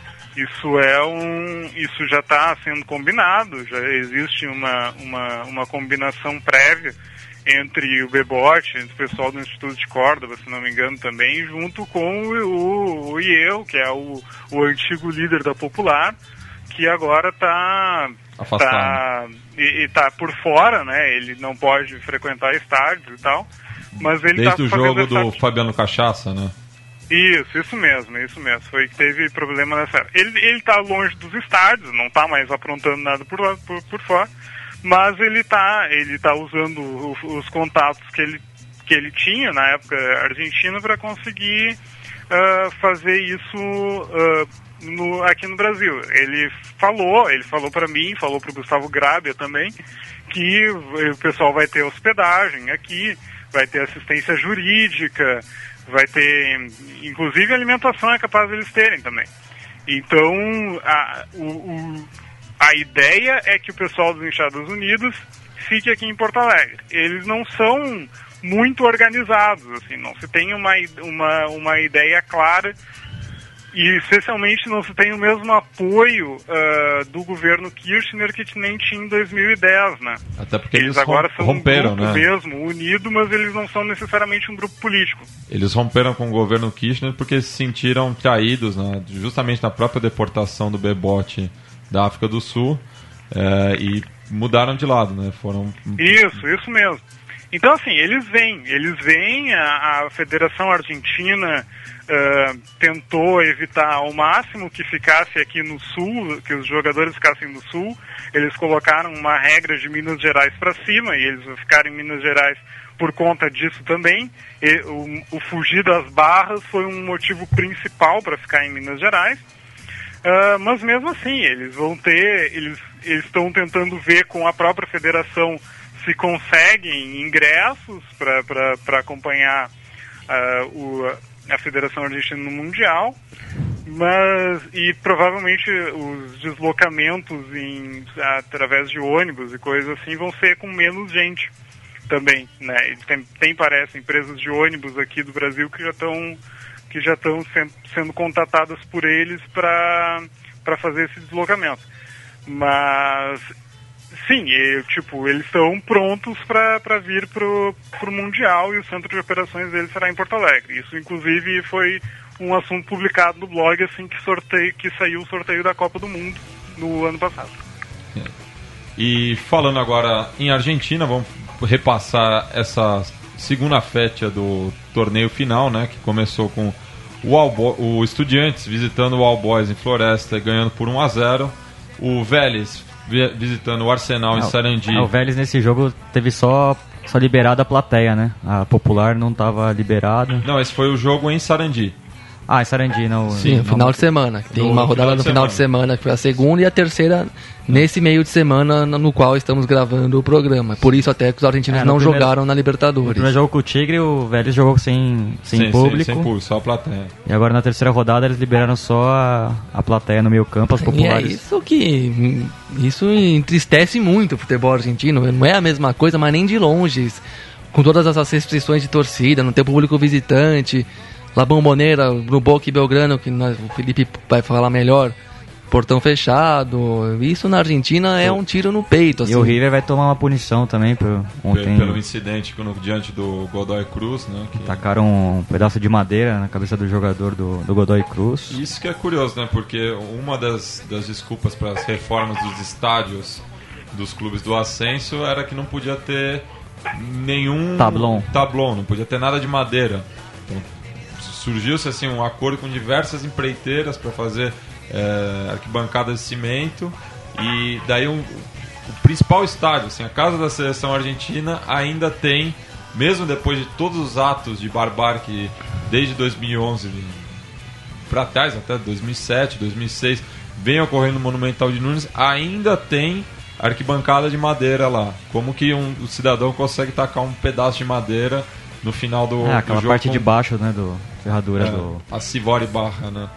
Isso já está sendo combinado, já existe uma combinação prévia entre o Bebote, entre o pessoal do Instituto de Córdoba, se não me engano também, junto com o IEU, que é o antigo líder da Popular, que agora está por fora, né? Ele não pode frequentar estádios e tal, mas ele desde o jogo do Fabiano Cachaça, né? Isso mesmo. Foi que teve problema nessa. Ele tá longe dos estádios, não tá mais aprontando nada por fora, mas ele tá usando os contatos que ele tinha na época argentina para conseguir fazer isso aqui no Brasil. Ele falou para mim, falou para o Gustavo Grábia também, que o pessoal vai ter hospedagem aqui, vai ter assistência jurídica, vai ter, inclusive, alimentação é capaz de eles terem também. Então, a ideia é que o pessoal dos Hinchadas Unidas fique aqui em Porto Alegre. Eles não são muito organizados, assim, não se tem uma ideia clara, e especialmente não se tem o mesmo apoio do governo Kirchner que nem tinha em 2010, né? Até porque eles agora são romperam, um grupo, né? mesmo, unido, mas eles não são necessariamente um grupo político. Eles romperam com o governo Kirchner porque se sentiram traídos, né? Justamente na própria deportação do Bebote da África do Sul, e mudaram de lado, né? Isso mesmo. Então, assim, eles vêm, a Federação Argentina tentou evitar ao máximo que ficasse aqui no Sul, que os jogadores ficassem no Sul. Eles colocaram uma regra de Minas Gerais para cima, e eles ficaram em Minas Gerais por conta disso também. O fugir das barras foi um motivo principal para ficar em Minas Gerais. Mas mesmo assim, eles estão tentando ver com a própria federação se conseguem ingressos para acompanhar a Federação Argentina no Mundial, e provavelmente os deslocamentos através de ônibus e coisas assim vão ser com menos gente também, né? Parece, empresas de ônibus aqui do Brasil que já estão sendo contatadas por eles para fazer esse deslocamento. Mas sim, eles estão prontos para vir pro Mundial, e o centro de operações deles será em Porto Alegre. Isso, inclusive, foi um assunto publicado no blog assim que saiu o sorteio da Copa do Mundo no ano passado. E falando agora em Argentina, vamos repassar essa segunda fétia do torneio final, né, que começou com o Estudiantes visitando o All Boys em Floresta, ganhando por 1-0. O Vélez visitando o Arsenal em Sarandi. O Vélez nesse jogo teve só liberada a plateia, né? A Popular não estava liberada. Não, esse foi o jogo em Sarandi. Ah, em Sarandi, não. Sim, no final de semana. Tem uma rodada no final de semana, que foi a segunda, e a terceira nesse meio de semana no qual estamos gravando o programa. Por isso até que os argentinos não jogaram na Libertadores. No primeiro jogo com o Tigre, o Vélez jogou sem público. Sem público, só a plateia. E agora na terceira rodada eles liberaram só a plateia no meio campo, as populares. E é isso entristece muito o futebol argentino. Não é a mesma coisa, mas nem de longe. Com todas essas restrições de torcida, não ter público visitante, La Bombonera, no Boca e Belgrano, que o Felipe vai falar melhor, portão fechado. Isso na Argentina é um tiro no peito. Assim. E o River vai tomar uma punição também pelo incidente diante do Godoy Cruz, né? Que tacaram um pedaço de madeira na cabeça do jogador do Godoy Cruz. Isso que é curioso, né? Porque uma das desculpas para as reformas dos estádios dos clubes do Ascenso era que não podia ter nenhum tablon, não podia ter nada de madeira. Então, surgiu-se assim um acordo com diversas empreiteiras para fazer arquibancadas de cimento, e daí o principal estádio, assim, a casa da seleção argentina ainda tem, mesmo depois de todos os atos de barbárie que desde 2011 para trás, até 2007, 2006 vem ocorrendo no Monumental de Nunes, ainda tem arquibancada de madeira lá. Como que o cidadão consegue tacar um pedaço de madeira no final do aquela jogo parte de baixo, né, do ferradura a Sivori Barra, né?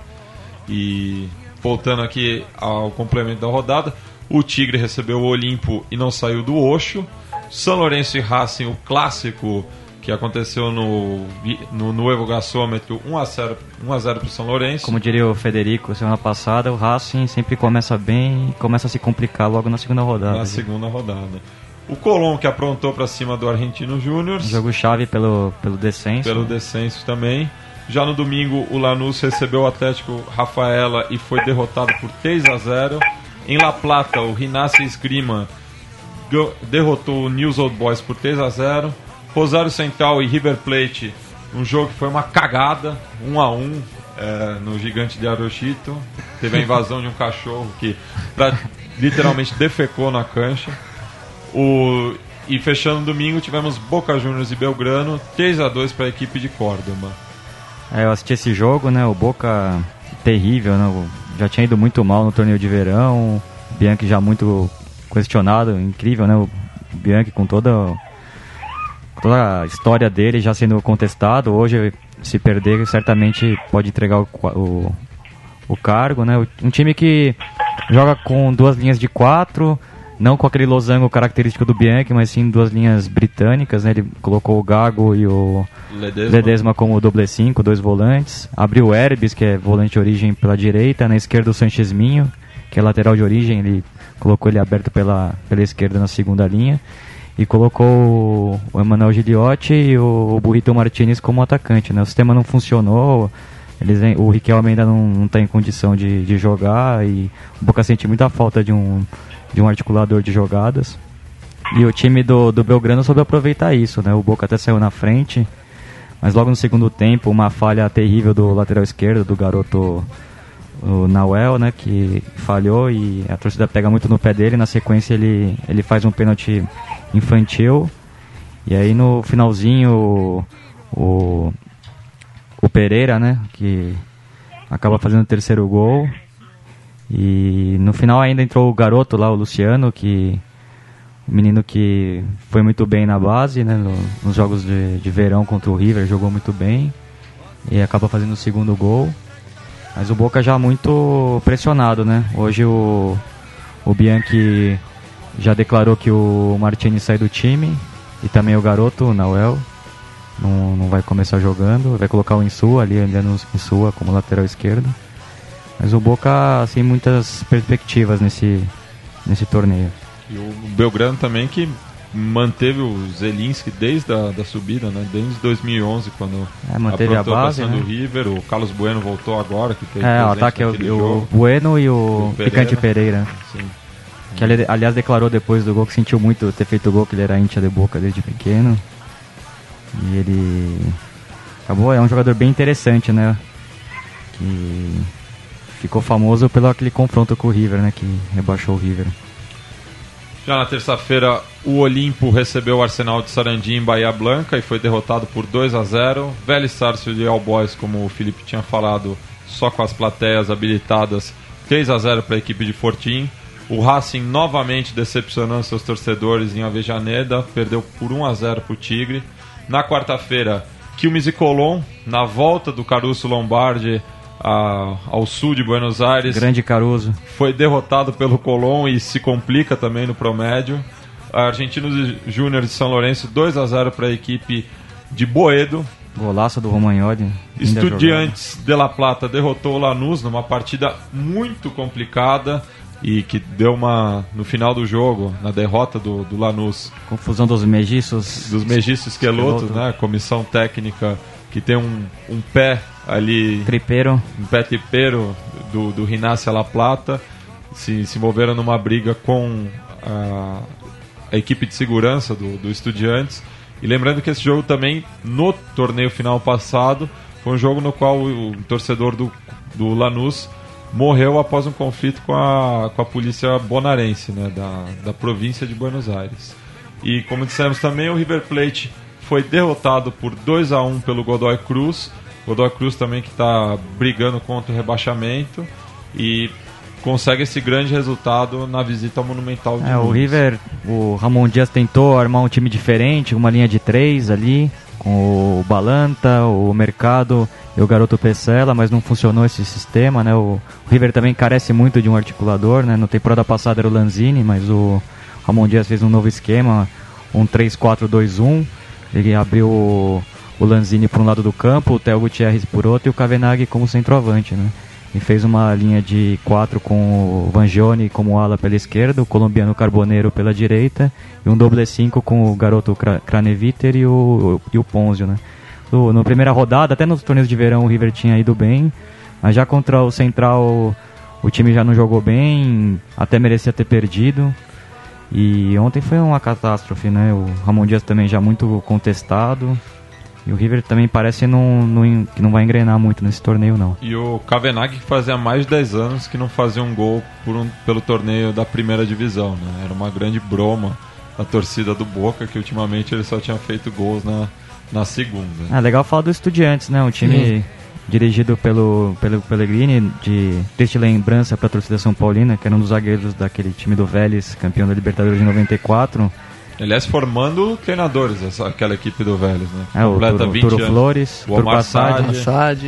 E voltando aqui ao complemento da rodada, o Tigre recebeu o Olimpo e não saiu do Oxo. São Lourenço e Racing, o clássico que aconteceu no Nuevo Gasômetro, 1-0 para o São Lourenço. Como diria o Federico semana passada, o Racing sempre começa bem e começa a se complicar logo na segunda rodada. Segunda rodada. O Colón, que aprontou para cima do Argentino Júnior. Jogo-chave pelo descenso. Pelo descenso também. Já no domingo, o Lanús recebeu o Atlético Rafaela e foi derrotado por 3-0. Em La Plata, o Rinácia Esgrima derrotou o News Old Boys por 3-0. Rosário Central e River Plate, um jogo que foi uma cagada, 1-1 no Gigante de Arochito. Teve a invasão de um cachorro que literalmente defecou na cancha. E fechando no domingo, tivemos Boca Juniors e Belgrano, 3-2 para a equipe de Córdoba. Eu assisti esse jogo, né? O Boca terrível, né? Já tinha ido muito mal no torneio de verão. O Bianchi já muito questionado, incrível, né? O Bianchi com toda a história dele já sendo contestado. Hoje, se perder, certamente pode entregar o cargo, né? Um time que joga com 2 linhas de 4, não com aquele losango característico do Bianchi, mas sim 2 linhas britânicas, né? Ele colocou o Gago e o Ledesma como doble 5, 2 volantes. Abriu o Herbes, que é volante de origem, pela direita. Na esquerda o Sanchez Minho, que é lateral de origem. Ele colocou ele aberto pela esquerda na segunda linha. E colocou o Emmanuel Gigliotti e o Burrito Martinez como atacante, né? O sistema não funcionou, o Riquelme ainda não está em condição de jogar, e o Boca sente muita falta de um articulador de jogadas. E o time do Belgrano soube aproveitar isso, né? O Boca até saiu na frente, mas logo no segundo tempo, uma falha terrível do lateral esquerdo, do garoto o Nauel, né, que falhou, e a torcida pega muito no pé dele. Na sequência ele faz um pênalti infantil, e aí no finalzinho o Pereira, né, que acaba fazendo o terceiro gol, e no final ainda entrou o garoto lá, o Luciano, o menino que foi muito bem na base, né, nos jogos de verão contra o River, jogou muito bem e acaba fazendo o segundo gol. Mas o Boca já muito pressionado, né? Hoje o Bianchi já declarou que o Martínez sai do time, e também o garoto, o Nauel, não vai começar jogando. Vai colocar o Insua ali, andando Insua como lateral esquerdo. Mas o Boca, assim, muitas perspectivas nesse torneio. E o Belgrano também, que manteve o Zelinski desde a subida, né? Desde 2011, quando manteve a base, do River. O Carlos Bueno voltou agora, que fez o ataque é o Bueno e o Picante Pereira. Sim. Que aliás declarou depois do gol que sentiu muito ter feito o gol, que ele era hincha de Boca desde pequeno. E ele acabou, é um jogador bem interessante, né? Que ficou famoso pelo aquele confronto com o River, né? Que rebaixou o River. Já na terça-feira, o Olimpo recebeu o Arsenal de Sarandi em Bahia Blanca e foi derrotado por 2-0. Vélez Sarsfield e All Boys, como o Felipe tinha falado, só com as plateias habilitadas, 3-0 para a equipe de Fortim. O Racing novamente decepcionando seus torcedores em Avejaneda, perdeu por 1-0 para o Tigre. Na quarta-feira, Quilmes e Colón, na volta do Caruso Lombardi ao sul de Buenos Aires. Grande Caruso. Foi derrotado pelo Colón e se complica também no promédio. Argentinos Júnior de São Lourenço, 2-0 para a equipe de Boedo. Golaço do Romagnoli. Estudiantes de La Plata derrotou o Lanús numa partida muito complicada e que deu no final do jogo, na derrota do Lanús. Confusão dos megiços. Dos megiços esquelotos, né? Comissão técnica que tem um pé ali... Tripeiro. Um pé tripeiro do Rinácia La Plata. Se envolveram numa briga com a equipe de segurança do Estudiantes. E lembrando que esse jogo também, no torneio final passado, foi um jogo no qual o torcedor do Lanús morreu após um conflito com a polícia bonaerense, né, da província de Buenos Aires. E como dissemos também, o River Plate foi derrotado por 2-1 pelo Godoy Cruz. Godoy Cruz também que está brigando contra o rebaixamento e consegue esse grande resultado na visita ao Monumental de Nunes. O River, o Ramon Dias tentou armar um time diferente, uma linha de 3 ali, com o Balanta, o Mercado e o Garoto Pesela, mas não funcionou esse sistema, né? O River também carece muito de um articulador, né? Na temporada passada era o Lanzini, mas o Ramon Dias fez um novo esquema, um 3-4-2-1. Ele abriu o Lanzini por um lado do campo, o Theo Gutierrez por outro e o Cavenaghi como centroavante, né? E fez uma linha de 4 com o Vangione como ala pela esquerda, o colombiano Carboneiro pela direita e um doble 5 com o garoto Craneviter e o Ponzio, né? Na primeira rodada, até nos torneios de verão o River tinha ido bem, mas já contra o Central o time já não jogou bem, até merecia ter perdido. E ontem foi uma catástrofe, né? O Ramon Dias também já muito contestado. E o River também parece que não vai engrenar muito nesse torneio, não. E o Cavenaghi, que fazia mais de 10 anos que não fazia um gol pelo torneio da primeira divisão, né? Era uma grande broma a torcida do Boca, que ultimamente ele só tinha feito gols na segunda. Legal falar do Estudiantes, né? Um time dirigido pelo Pellegrini, de triste lembrança para a torcida São Paulina, que era um dos zagueiros daquele time do Vélez, campeão da Libertadores de 94. Aliás, formando treinadores, aquela equipe do Vélez, né? O Turo Flores, o Omar Saad.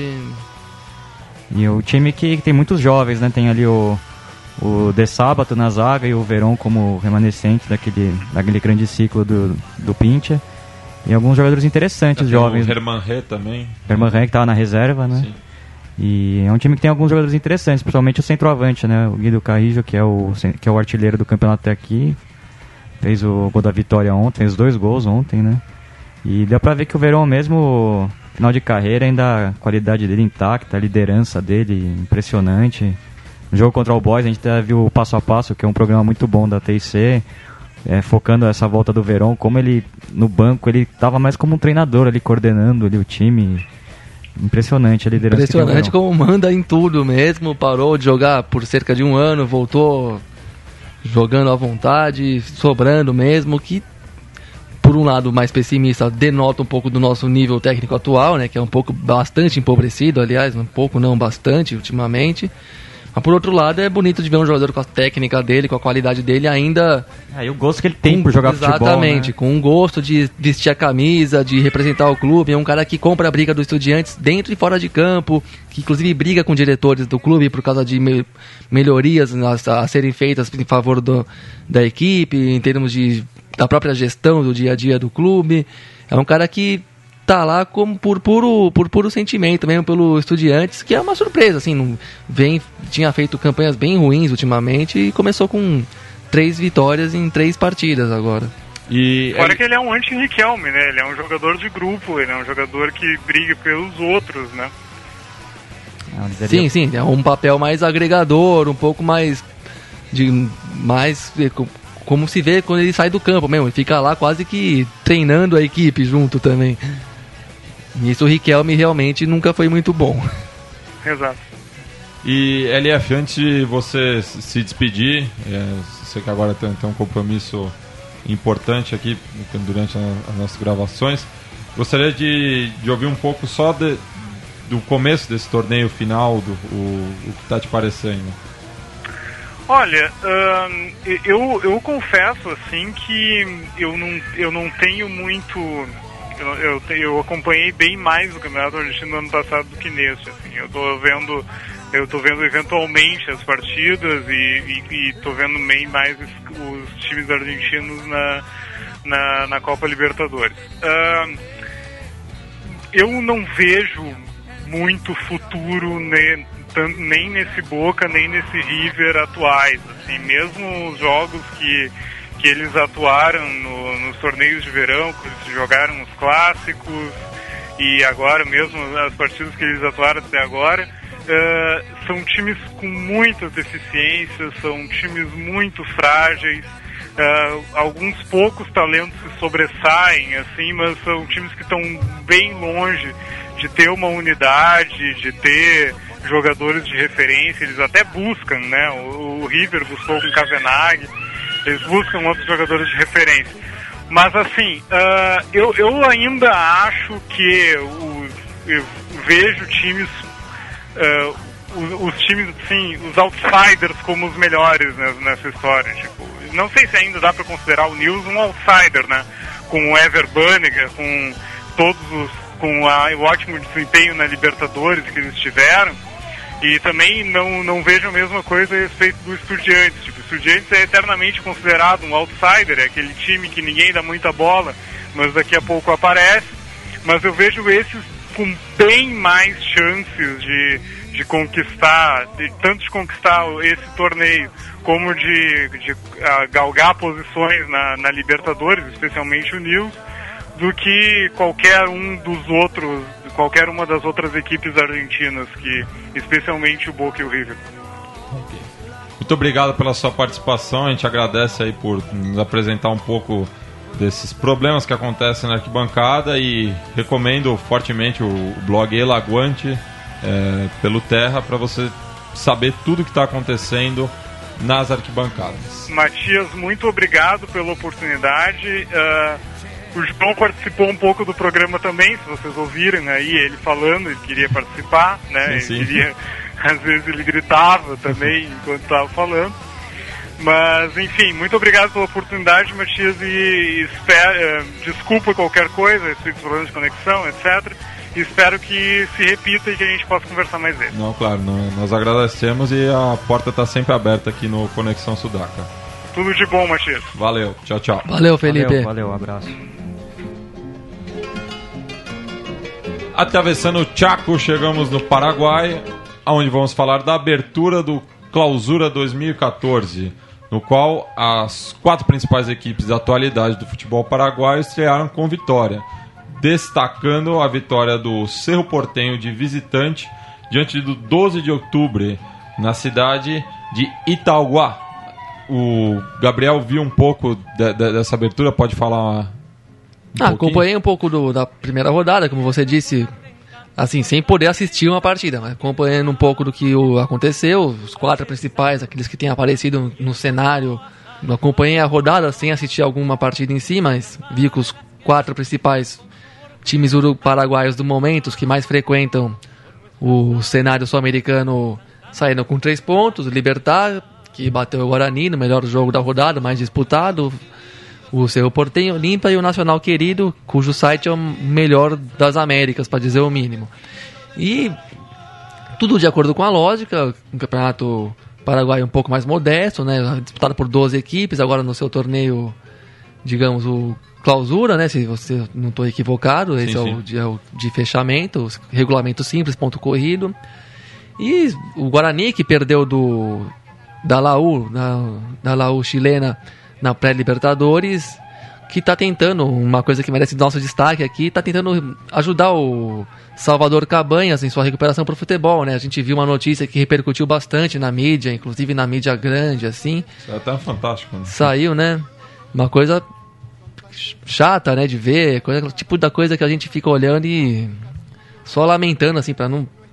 E o time que tem muitos jovens, né? Tem ali o De Sábato na zaga e o Verón como remanescente daquele grande ciclo do Pincha. E alguns jogadores interessantes, jovens. O Herman Ré também. Herman Ré que estava na reserva, né? Sim. E é um time que tem alguns jogadores interessantes, principalmente o centroavante, né? O Guido Carrijo, que é o artilheiro do campeonato até aqui. Fez o gol da vitória ontem, fez 2 gols ontem, né? E deu pra ver que o Verón mesmo, final de carreira, ainda a qualidade dele intacta, a liderança dele impressionante. No jogo contra o Boys a gente viu o Passo a Passo, que é um programa muito bom da TIC, focando essa volta do Verón, como ele, no banco, ele tava mais como um treinador ali, coordenando ali o time. Impressionante a liderança. Impressionante como manda em tudo mesmo, parou de jogar por cerca de um ano, voltou jogando à vontade, sobrando mesmo, que por um lado mais pessimista denota um pouco do nosso nível técnico atual, né, que é bastante empobrecido, aliás, um pouco não, bastante ultimamente. Mas por outro lado é bonito de ver um jogador com a técnica dele, com a qualidade dele ainda... E o gosto que ele tem por jogar futebol, exatamente, né? Com um gosto de vestir a camisa, de representar o clube. É um cara que compra a briga dos Estudiantes dentro e fora de campo, que inclusive briga com diretores do clube por causa de melhorias a serem feitas em favor da equipe, em termos da própria gestão do dia a dia do clube. É um cara que tá lá como por puro sentimento mesmo pelo Estudiantes, que é uma surpresa, assim, tinha feito campanhas bem ruins ultimamente e começou com 3 vitórias em 3 partidas agora. Fora que ele é um anti-Riquelme, né? Ele é um jogador de grupo, ele é um jogador que briga pelos outros, né? Sim, é um papel mais agregador, um pouco mais como se vê quando ele sai do campo mesmo, ele fica lá quase que treinando a equipe junto também. Nisso o Riquelme realmente nunca foi muito bom. Exato. E, LF, antes de você se despedir, sei que agora tem um compromisso importante aqui durante as nossas gravações, gostaria de ouvir um pouco só do começo desse torneio final, o que está te parecendo. Olha, eu confesso assim que eu não tenho muito. Eu acompanhei bem mais o Campeonato Argentino no ano passado do que nesse. Assim, eu tô vendo eventualmente as partidas e tô vendo bem mais os times argentinos na Copa Libertadores. Eu não vejo muito futuro nem nesse Boca, nem nesse River atuais. Assim, mesmo os jogos que eles atuaram nos torneios de verão, que eles jogaram os clássicos, e agora mesmo as partidas que eles atuaram até agora, são times com muitas deficiências, são times muito frágeis, alguns poucos talentos se sobressaem, assim, mas são times que estão bem longe de ter uma unidade, de ter jogadores de referência. Eles até buscam, né? O River buscou com o Cavenaghi, eles buscam outros jogadores de referência. Mas assim, eu ainda acho que eu vejo times, os times, assim, os outsiders como os melhores nessa história. Tipo, não sei se ainda dá para considerar o Nils um outsider, né? Com o Ever Banega, com com o ótimo desempenho na Libertadores que eles tiveram. E também não vejo a mesma coisa a respeito do Estudiantes. Tipo, o Estudiantes é eternamente considerado um outsider, é aquele time que ninguém dá muita bola, mas daqui a pouco aparece. Mas eu vejo esses com bem mais chances de conquistar, tanto de conquistar esse torneio, como de galgar posições na Libertadores, especialmente o Nils, do que qualquer uma das outras equipes argentinas, especialmente o Boca e o River. Muito obrigado pela sua participação, a gente agradece aí por nos apresentar um pouco desses problemas que acontecem na arquibancada, e recomendo fortemente o blog El Aguante pelo Terra, para você saber tudo o que está acontecendo nas arquibancadas. Matias, muito obrigado pela oportunidade. O João participou um pouco do programa também, se vocês ouvirem aí ele falando, ele queria participar, né? Sim. Ele queria, às vezes ele gritava também enquanto estava falando. Mas, enfim, muito obrigado pela oportunidade, Matias, e desculpa qualquer coisa, esses problemas de conexão, etc. E espero que se repita e que a gente possa conversar mais vezes. Não, claro, nós agradecemos e a porta está sempre aberta aqui no Conexão Sudaca. Tudo de bom, Matias. Valeu, tchau, tchau. Valeu, Felipe. Valeu, abraço. Atravessando o Chaco, chegamos no Paraguai, onde vamos falar da abertura do Clausura 2014, no qual as 4 principais equipes da atualidade do futebol paraguaio estrearam com vitória, destacando a vitória do Cerro Porteño de visitante diante do 12 de outubro, na cidade de Itauguá. O Gabriel viu um pouco dessa abertura, pode falar acompanhei um pouco da primeira rodada, como você disse, assim, sem poder assistir uma partida, mas acompanhando um pouco do que aconteceu, os 4 principais, aqueles que têm aparecido no cenário. Eu acompanhei a rodada sem assistir alguma partida em si, mas vi que os 4 principais times paraguaios do momento, os que mais frequentam o cenário sul-americano, saíram com 3 pontos. O Libertad, que bateu o Guarani no melhor jogo da rodada, mais disputado. O Cerro Porteño limpa, e o Nacional Querido, cujo site é o melhor das Américas, para dizer o mínimo. E tudo de acordo com a lógica, um campeonato paraguaio um pouco mais modesto, né, disputado por 12 equipes, agora no seu torneio, digamos, o Clausura, né, se você não estou equivocado, esse sim. É o de fechamento, regulamento simples, ponto corrido. E o Guarani, que perdeu da Laú chilena na pré-Libertadores, que está tentando, uma coisa que merece nosso destaque aqui, está tentando ajudar o Salvador Cabanhas em sua recuperação para o futebol, né? A gente viu uma notícia que repercutiu bastante na mídia, inclusive na mídia grande, assim. Isso é até fantástico, né? Saiu, né? Uma coisa chata, né, de ver, tipo da coisa que a gente fica olhando e só lamentando, assim, para não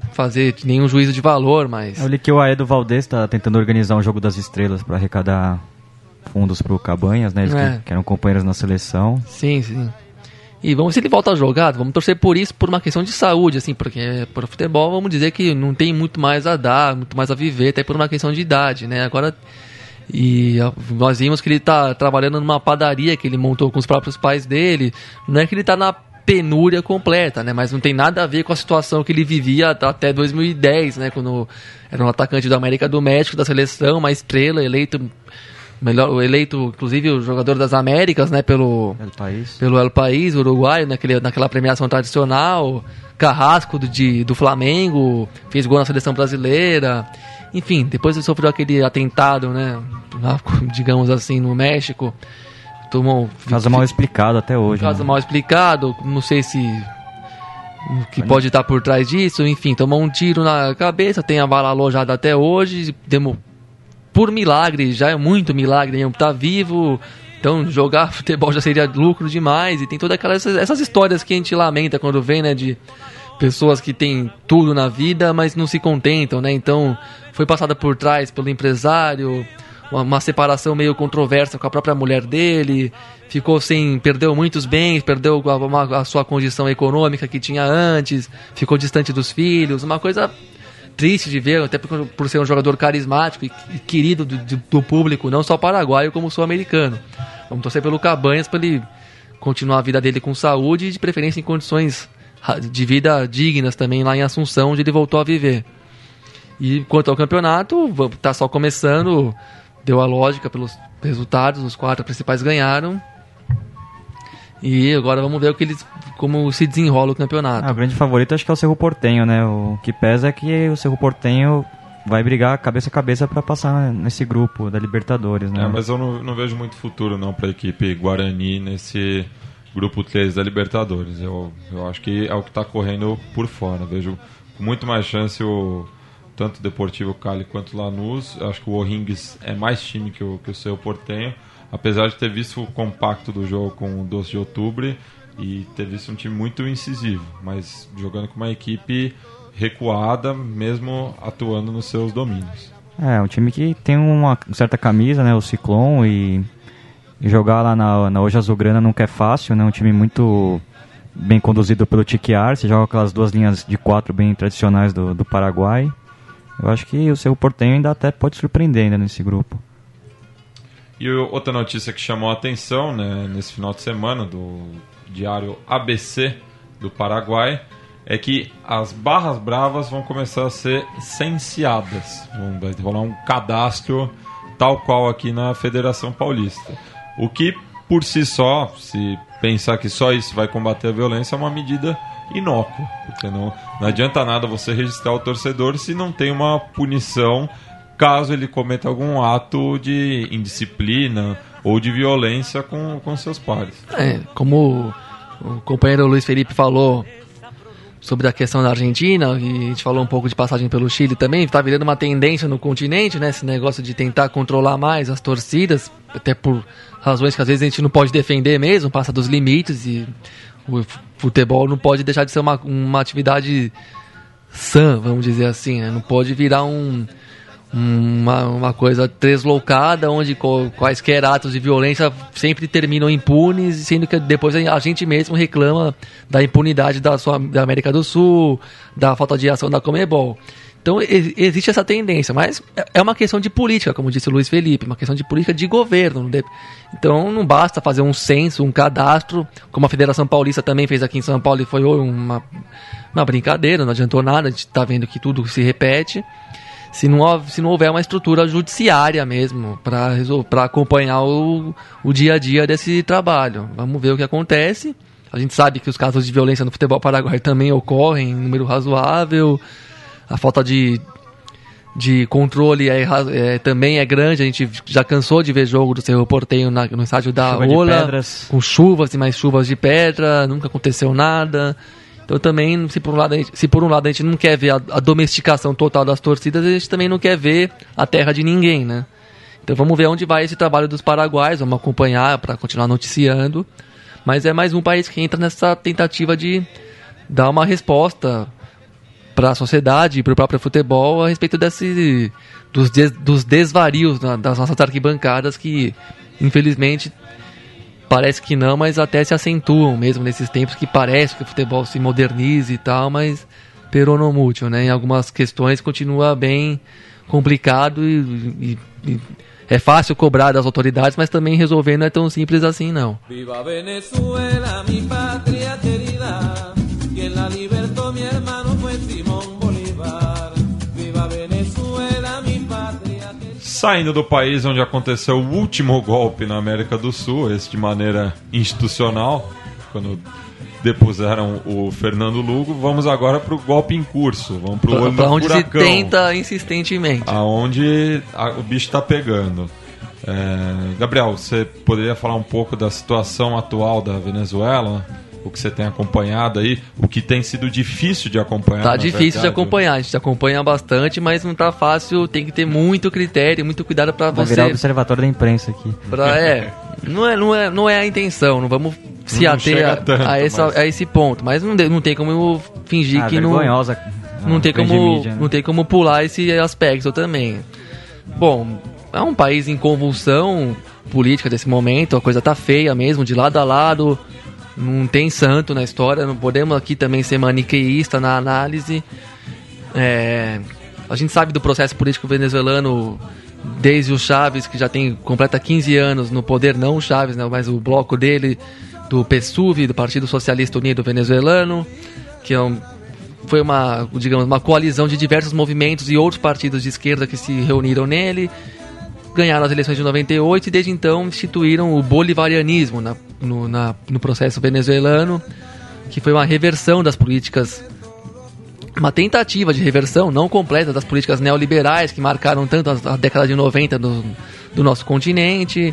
fazer nenhum juízo de valor, mas... Eu li que o Aedo Valdez está tentando organizar um jogo das estrelas para arrecadar fundos pro Cabanhas, né? Eles que eram companheiros na seleção. Sim, sim. E vamos ver se ele volta a jogar, vamos torcer por isso, por uma questão de saúde, assim, porque pro futebol vamos dizer que não tem muito mais a dar, muito mais a viver, até por uma questão de idade, né? Agora, e nós vimos que ele tá trabalhando numa padaria que ele montou com os próprios pais dele, não é que ele tá na penúria completa, né? Mas não tem nada a ver com a situação que ele vivia até 2010, né? Quando era um atacante do América do México, da seleção, uma estrela, eleito, inclusive o jogador das Américas, né? Pelo El País, uruguaio, naquela premiação tradicional. Carrasco do Flamengo, fez gol na seleção brasileira. Enfim, depois ele sofreu aquele atentado, né? Digamos assim, no México. Caso mal explicado até hoje. Caso mal explicado, não sei se o que pode estar por trás disso. Enfim, tomou um tiro na cabeça, tem a bala alojada até hoje. Por milagre, já é muito milagre, estar vivo. Então jogar futebol já seria lucro demais. E tem todas essas histórias que a gente lamenta quando vem, né, de pessoas que têm tudo na vida, mas não se contentam, né? Então foi passada por trás pelo empresário, uma separação meio controversa com a própria mulher dele, perdeu muitos bens, perdeu a sua condição econômica que tinha antes, ficou distante dos filhos, uma coisa triste de ver, até por ser um jogador carismático e querido do público, não só paraguaio como sul-americano. Vamos torcer pelo Cabanhas para ele continuar a vida dele com saúde e de preferência em condições de vida dignas também lá em Assunção, onde ele voltou a viver. E quanto ao campeonato, tá só começando. Deu a lógica pelos resultados, os 4 principais ganharam. E agora vamos ver como se desenrola o campeonato. O grande favorito acho que é o Cerro Porteño, né? O que pesa é que o Cerro Porteño vai brigar cabeça a cabeça para passar nesse grupo da Libertadores, né? Mas eu não vejo muito futuro não para a equipe Guarani nesse grupo 3 da Libertadores. Eu acho que é o que está correndo por fora. Vejo com muito mais chance tanto o Deportivo Cali quanto o Lanús. Acho que o O'Higgins é mais time que o Cerro Porteño, apesar de ter visto o compacto do jogo com o 12 de outubro e ter visto um time muito incisivo, mas jogando com uma equipe recuada, mesmo atuando nos seus domínios. Um time que tem uma certa camisa, né, o Ciclone, e jogar lá na Hoje Azulgrana nunca é fácil, né, um time muito bem conduzido pelo Tique Arce, joga aquelas 2 linhas de 4 bem tradicionais do Paraguai. Eu acho que o Cerro Porteño ainda até pode surpreender ainda nesse grupo. E outra notícia que chamou a atenção, né, nesse final de semana do diário ABC do Paraguai é que as Barras Bravas vão começar a ser censeadas. Vai rolar um cadastro tal qual aqui na Federação Paulista. O que, por si só, se pensar que só isso vai combater a violência, é uma medida inócua, porque não adianta nada você registrar o torcedor se não tem uma punição caso ele cometa algum ato de indisciplina ou de violência com seus pares. Como o companheiro Luiz Felipe falou sobre a questão da Argentina, e a gente falou um pouco de passagem pelo Chile também, está virando uma tendência no continente, né, esse negócio de tentar controlar mais as torcidas, até por razões que às vezes a gente não pode defender mesmo, passa dos limites, e o futebol não pode deixar de ser uma atividade sã, vamos dizer assim, né? Não pode virar uma coisa deslocada, onde quaisquer atos de violência sempre terminam impunes, sendo que depois a gente mesmo reclama da impunidade da América do Sul, da falta de ação da Conmebol. Então existe essa tendência, mas é uma questão de política, como disse o Luiz Felipe, uma questão de política de governo. Então não basta fazer um censo, um cadastro, como a Federação Paulista também fez aqui em São Paulo, e foi uma brincadeira, não adiantou nada, a gente está vendo que tudo se repete, se não houver uma estrutura judiciária mesmo para acompanhar o dia a dia desse trabalho. Vamos ver o que acontece. A gente sabe que os casos de violência no futebol paraguaio também ocorrem em número razoável. A falta de controle também é grande. A gente já cansou de ver jogo do Cerro Porteño no estádio da Ola, com chuvas e mais chuvas de pedra, nunca aconteceu nada. Então também, se por um lado a gente não quer ver a domesticação total das torcidas, a gente também não quer ver a terra de ninguém, né? Então vamos ver onde vai esse trabalho dos paraguaios, vamos acompanhar para continuar noticiando. Mas é mais um país que entra nessa tentativa de dar uma resposta para a sociedade e para o próprio futebol a respeito dos desvarios das nossas arquibancadas que, infelizmente, parece que não, mas até se acentuam mesmo nesses tempos que parece que o futebol se moderniza e tal, mas pero no mucho, né? Em algumas questões continua bem complicado e é fácil cobrar das autoridades, mas também resolver não é tão simples assim, não. Viva Venezuela, mi patria querida, quien la libertó mi hermano fue Simón Bolívar. Viva Venezuela, mi patria querida. Saindo do país onde aconteceu o último golpe na América do Sul, esse de maneira institucional, quando depuseram o Fernando Lugo, vamos agora para o golpe em curso, vamos para o olho do onde furacão, se tenta insistentemente. Aonde o bicho está pegando. Gabriel, você poderia falar um pouco da situação atual da Venezuela? O que você tem acompanhado aí, o que tem sido difícil de acompanhar? Tá difícil de acompanhar, a gente acompanha bastante, mas não tá fácil, tem que ter muito critério, muito cuidado para você... Vai virar o observatório da imprensa aqui. Não é a intenção, não vamos se ater a esse ponto, mas não tem como fingir que vergonhosa, não tem como mídia, né? Não tem como pular esse aspecto também. Bom, é um país em convulsão política desse momento, a coisa tá feia mesmo, de lado a lado, não tem santo na história, não podemos aqui também ser maniqueísta na análise. A gente sabe do processo político venezuelano desde o Chávez, que já completa 15 anos no poder, não o Chávez, né, mas o bloco dele, do PSUV, do Partido Socialista Unido Venezuelano, que foi uma coalizão de diversos movimentos e outros partidos de esquerda que se reuniram nele, ganharam as eleições de 98 e desde então instituíram o bolivarianismo no processo venezuelano, que foi uma reversão das políticas, uma tentativa de reversão não completa das políticas neoliberais que marcaram tanto a década de 90 do nosso continente.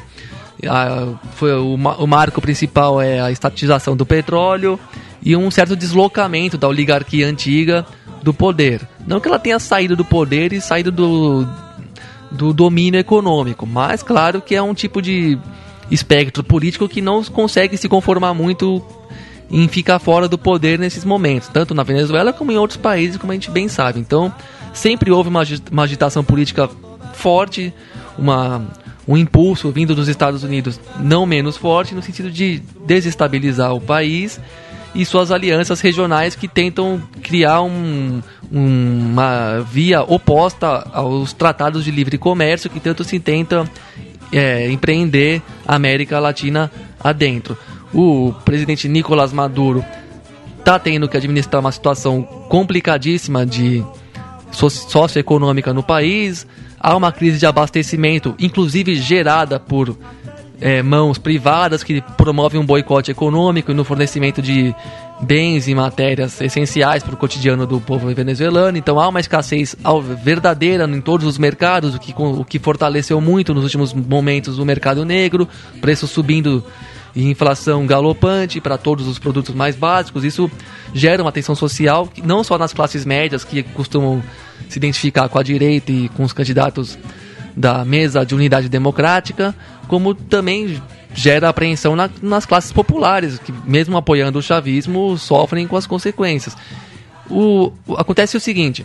O marco principal é a estatização do petróleo e um certo deslocamento da oligarquia antiga do poder. Não que ela tenha saído do poder e saído do domínio econômico, mas claro que é um tipo de espectro político que não consegue se conformar muito em ficar fora do poder nesses momentos, tanto na Venezuela como em outros países, como a gente bem sabe. Então, sempre houve uma agitação política forte, um impulso vindo dos Estados Unidos não menos forte, no sentido de desestabilizar o país e suas alianças regionais que tentam criar uma via oposta aos tratados de livre comércio que tanto se tenta empreender a América Latina adentro. O presidente Nicolás Maduro está tendo que administrar uma situação complicadíssima de socioeconômica no país. Há uma crise de abastecimento, inclusive gerada por mãos privadas que promovem um boicote econômico e no fornecimento de bens e matérias essenciais para o cotidiano do povo venezuelano. Então há uma escassez verdadeira em todos os mercados, o que fortaleceu muito nos últimos momentos o mercado negro, preços subindo e inflação galopante para todos os produtos mais básicos. Isso gera uma tensão social, não só nas classes médias, que costumam se identificar com a direita e com os candidatos da mesa de unidade democrática, como também gera apreensão nas classes populares, que mesmo apoiando o chavismo, sofrem com as consequências. Acontece o seguinte,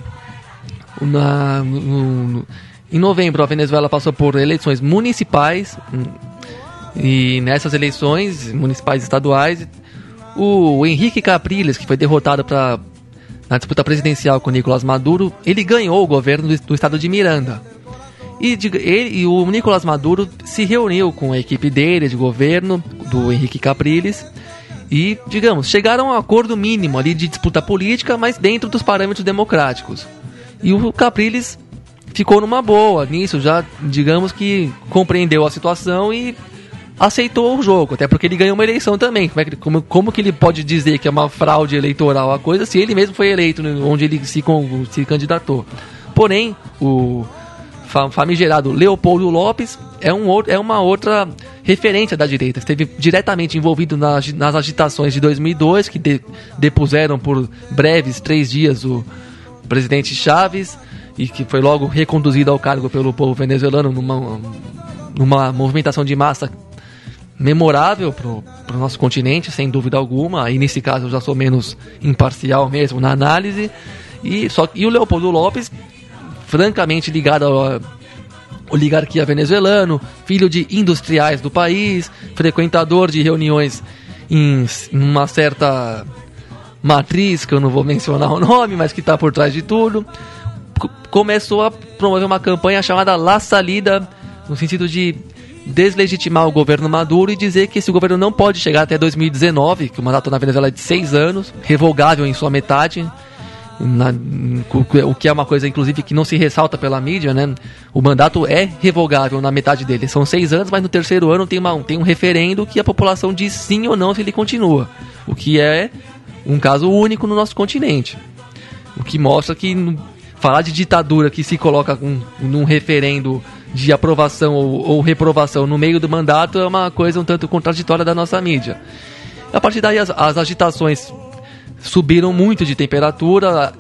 em novembro a Venezuela passou por eleições municipais, e nessas eleições municipais e estaduais, o Henrique Capriles, que foi derrotado na disputa presidencial com Nicolás Maduro, ele ganhou o governo do estado de Miranda. E o Nicolás Maduro se reuniu com a equipe dele de governo, do Henrique Capriles, e, chegaram a um acordo mínimo ali de disputa política, mas dentro dos parâmetros democráticos. E o Capriles ficou numa boa nisso, já, que compreendeu a situação e aceitou o jogo, até porque ele ganhou uma eleição também. Como que ele pode dizer que é uma fraude eleitoral a coisa, se ele mesmo foi eleito onde ele se candidatou? Porém, o famigerado Leopoldo Lopes é uma outra referência da direita. Esteve diretamente envolvido nas agitações de 2002, que depuseram por breves 3 dias o presidente Chávez, e que foi logo reconduzido ao cargo pelo povo venezuelano numa movimentação de massa memorável para o nosso continente, sem dúvida alguma. E nesse caso eu já sou menos imparcial mesmo na análise. E o Leopoldo López, francamente ligado à oligarquia venezuelana, filho de industriais do país, frequentador de reuniões em uma certa matriz, que eu não vou mencionar o nome, mas que está por trás de tudo, começou a promover uma campanha chamada La Salida, no sentido de deslegitimar o governo Maduro e dizer que esse governo não pode chegar até 2019, que o mandato na Venezuela é de 6 anos, revogável em sua metade, o que é uma coisa, inclusive, que não se ressalta pela mídia, né? O mandato é revogável na metade dele. São 6 anos, mas no terceiro ano tem um referendo que a população diz sim ou não se ele continua. O que é um caso único no nosso continente. O que mostra que falar de ditadura que se coloca num referendo de aprovação ou reprovação no meio do mandato é uma coisa um tanto contraditória da nossa mídia. A partir daí as agitações subiram muito de temperatura,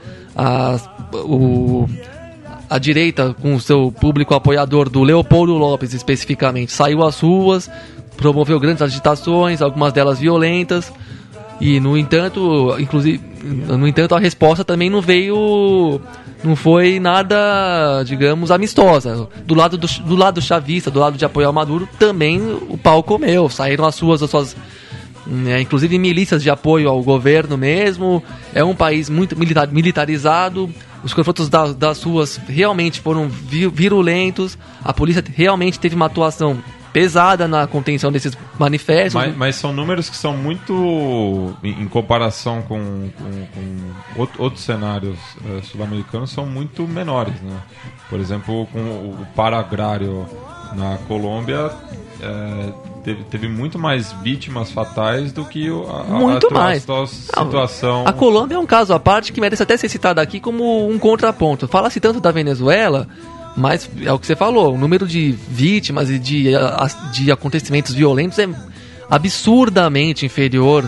a direita, com o seu público apoiador do Leopoldo López especificamente, saiu às ruas, promoveu grandes agitações, algumas delas violentas, e no entanto a resposta também não foi nada, digamos, amistosa. Do lado chavista, do lado de apoio ao Maduro, também o pau comeu. Saíram às ruas as suas, inclusive milícias de apoio ao governo mesmo. É um país muito militarizado. Os confrontos das ruas realmente foram virulentos. A polícia realmente teve uma atuação pesada na contenção desses manifestos. Mas são números que são muito, em comparação com outros cenários sul-americanos, são muito menores, né? Por exemplo, com o para-agrário na Colômbia, teve muito mais vítimas fatais do que a situação. A Colômbia é um caso à parte que merece até ser citado aqui como um contraponto. Fala-se tanto da Venezuela, mas é o que você falou, o número de vítimas e de acontecimentos violentos é absurdamente inferior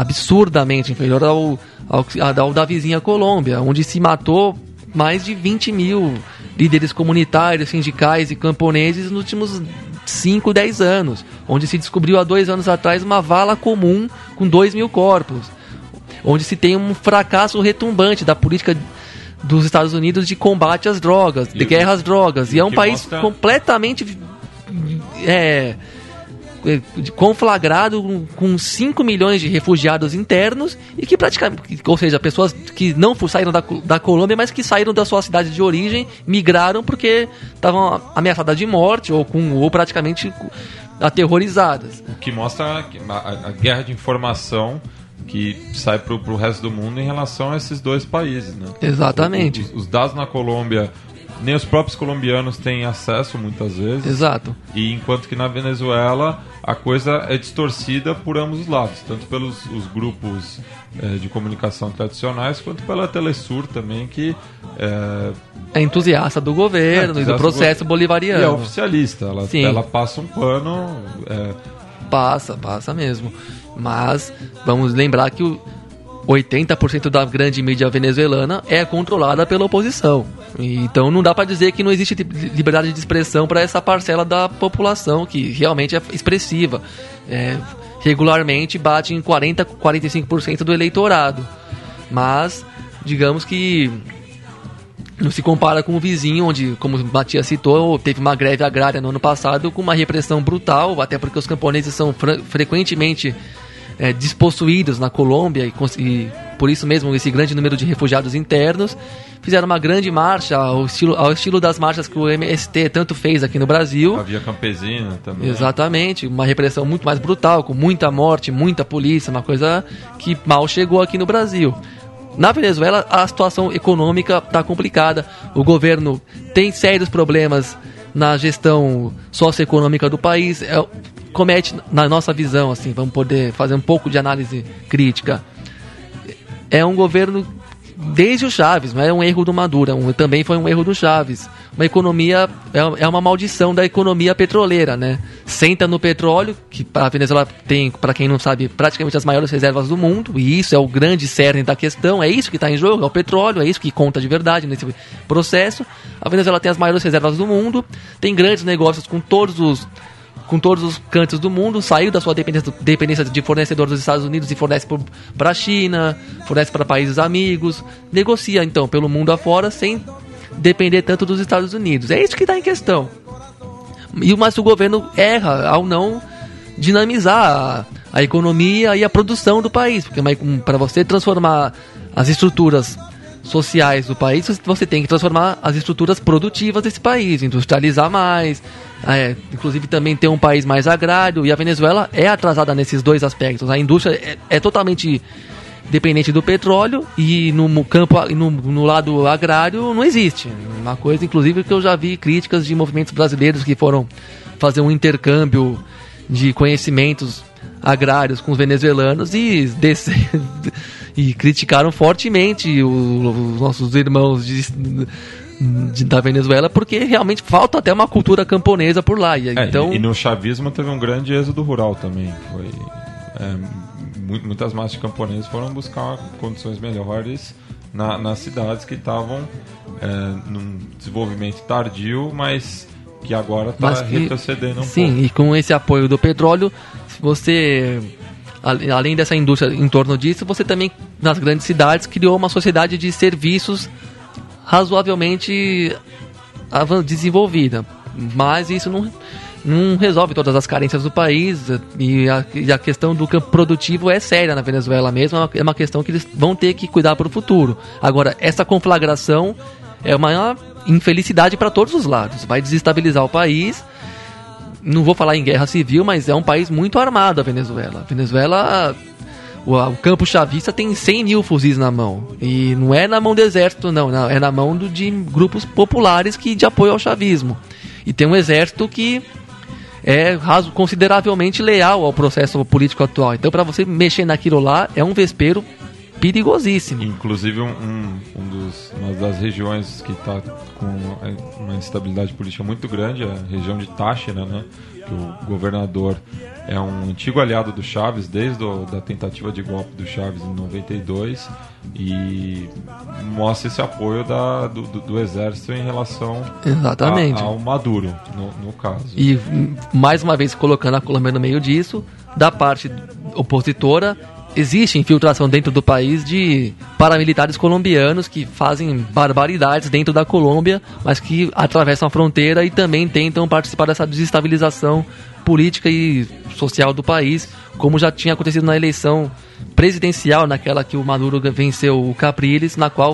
ao da vizinha Colômbia, onde se matou mais de 20 mil líderes comunitários, sindicais e camponeses nos últimos 5, 10 anos, onde se descobriu há 2 anos atrás uma vala comum com 2 mil corpos, onde se tem um fracasso retumbante da política dos Estados Unidos de combate às drogas, de guerra às drogas, e é um país completamente conflagrado com 5 milhões de refugiados internos e que praticamente, ou seja, pessoas que não saíram da Colômbia, mas que saíram da sua cidade de origem, migraram porque estavam ameaçadas de morte ou praticamente aterrorizadas. O que mostra a guerra de informação que sai para o resto do mundo em relação a esses dois países, né? Exatamente. Os dados na Colômbia, nem os próprios colombianos têm acesso muitas vezes. Exato. E enquanto que na Venezuela a coisa é distorcida por ambos os lados, tanto pelos os grupos de comunicação tradicionais, quanto pela Telesur também, que é entusiasta do governo e do processo bolivariano. E é oficialista, ela passa um pano. Passa mesmo. Mas vamos lembrar que 80% da grande mídia venezuelana é controlada pela oposição. Então não dá para dizer que não existe liberdade de expressão para essa parcela da população, que realmente é expressiva. Regularmente bate em 40%, 45% do eleitorado. Mas, digamos que não se compara com o vizinho, onde, como o Matias citou, teve uma greve agrária no ano passado com uma repressão brutal, até porque os camponeses são frequentemente despossuídos na Colômbia e por isso mesmo esse grande número de refugiados internos. Fizeram uma grande marcha ao estilo das marchas que o MST tanto fez aqui no Brasil. A Via Campesina também. Exatamente, uma repressão muito mais brutal, com muita morte, muita polícia, uma coisa que mal chegou aqui no Brasil. Na Venezuela, a situação econômica está complicada. O governo tem sérios problemas na gestão socioeconômica do país. Comete, na nossa visão, assim, vamos poder fazer um pouco de análise crítica. É um governo desde o Chávez, não é um erro do Maduro, também foi um erro do Chávez. Uma economia, é uma maldição da economia petroleira, né? Senta no petróleo, que a Venezuela tem, para quem não sabe, praticamente as maiores reservas do mundo, e isso é o grande cerne da questão, é isso que está em jogo, é o petróleo, é isso que conta de verdade nesse processo. A Venezuela tem as maiores reservas do mundo, tem grandes negócios com todos com todos os cantos do mundo, saiu da sua dependência de fornecedores dos Estados Unidos e fornece para a China, fornece para países amigos, negocia então pelo mundo afora sem depender tanto dos Estados Unidos. É isso que está em questão. Mas o governo erra ao não dinamizar a economia e a produção do país, porque para você transformar as estruturas sociais do país, você tem que transformar as estruturas produtivas desse país, industrializar mais, inclusive também ter um país mais agrário, e a Venezuela é atrasada nesses dois aspectos. A indústria é totalmente dependente do petróleo, e no lado agrário não existe. Uma coisa, inclusive, que eu já vi críticas de movimentos brasileiros que foram fazer um intercâmbio de conhecimentos agrários com os venezuelanos e criticaram fortemente os nossos irmãos da Venezuela, porque realmente falta até uma cultura camponesa por lá. Então... E no chavismo teve um grande êxodo rural também. Muitas massas de camponeses foram buscar condições melhores nas cidades que estavam num desenvolvimento tardio, mas que agora está retrocedendo um pouco. Sim, e com esse apoio do petróleo, você, além dessa indústria em torno disso, você também, nas grandes cidades, criou uma sociedade de serviços razoavelmente desenvolvida. Mas isso não resolve todas as carências do país, e a questão do campo produtivo é séria na Venezuela mesmo, é uma questão que eles vão ter que cuidar para o futuro. Agora, essa conflagração é uma infelicidade para todos os lados, vai desestabilizar o país. Não vou falar em guerra civil, mas é um país muito armado, a Venezuela. O campo chavista tem 100 mil fuzis na mão, e não é na mão do exército, não, é na mão de grupos populares de apoio ao chavismo. E tem um exército que é consideravelmente leal ao processo político atual. Então, para você mexer naquilo lá, é um vespeiro perigosíssimo. Inclusive, uma das regiões que está com uma instabilidade política muito grande é a região de Táchira, né? Que o governador é um antigo aliado do Chávez desde a tentativa de golpe do Chávez em 92, e mostra esse apoio do exército em relação ao Maduro, no caso. E, mais uma vez, colocando a Colômbia no meio disso, da parte opositora, existe infiltração dentro do país de paramilitares colombianos que fazem barbaridades dentro da Colômbia, mas que atravessam a fronteira e também tentam participar dessa desestabilização política e social do país, como já tinha acontecido na eleição presidencial, naquela que o Maduro venceu o Capriles, na qual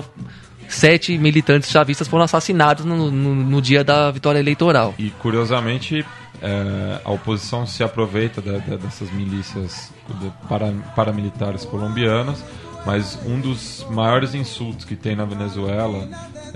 7 militantes chavistas foram assassinados no dia da vitória eleitoral. E, curiosamente, a oposição se aproveita dessas milícias paramilitares colombianas, mas um dos maiores insultos que tem na Venezuela,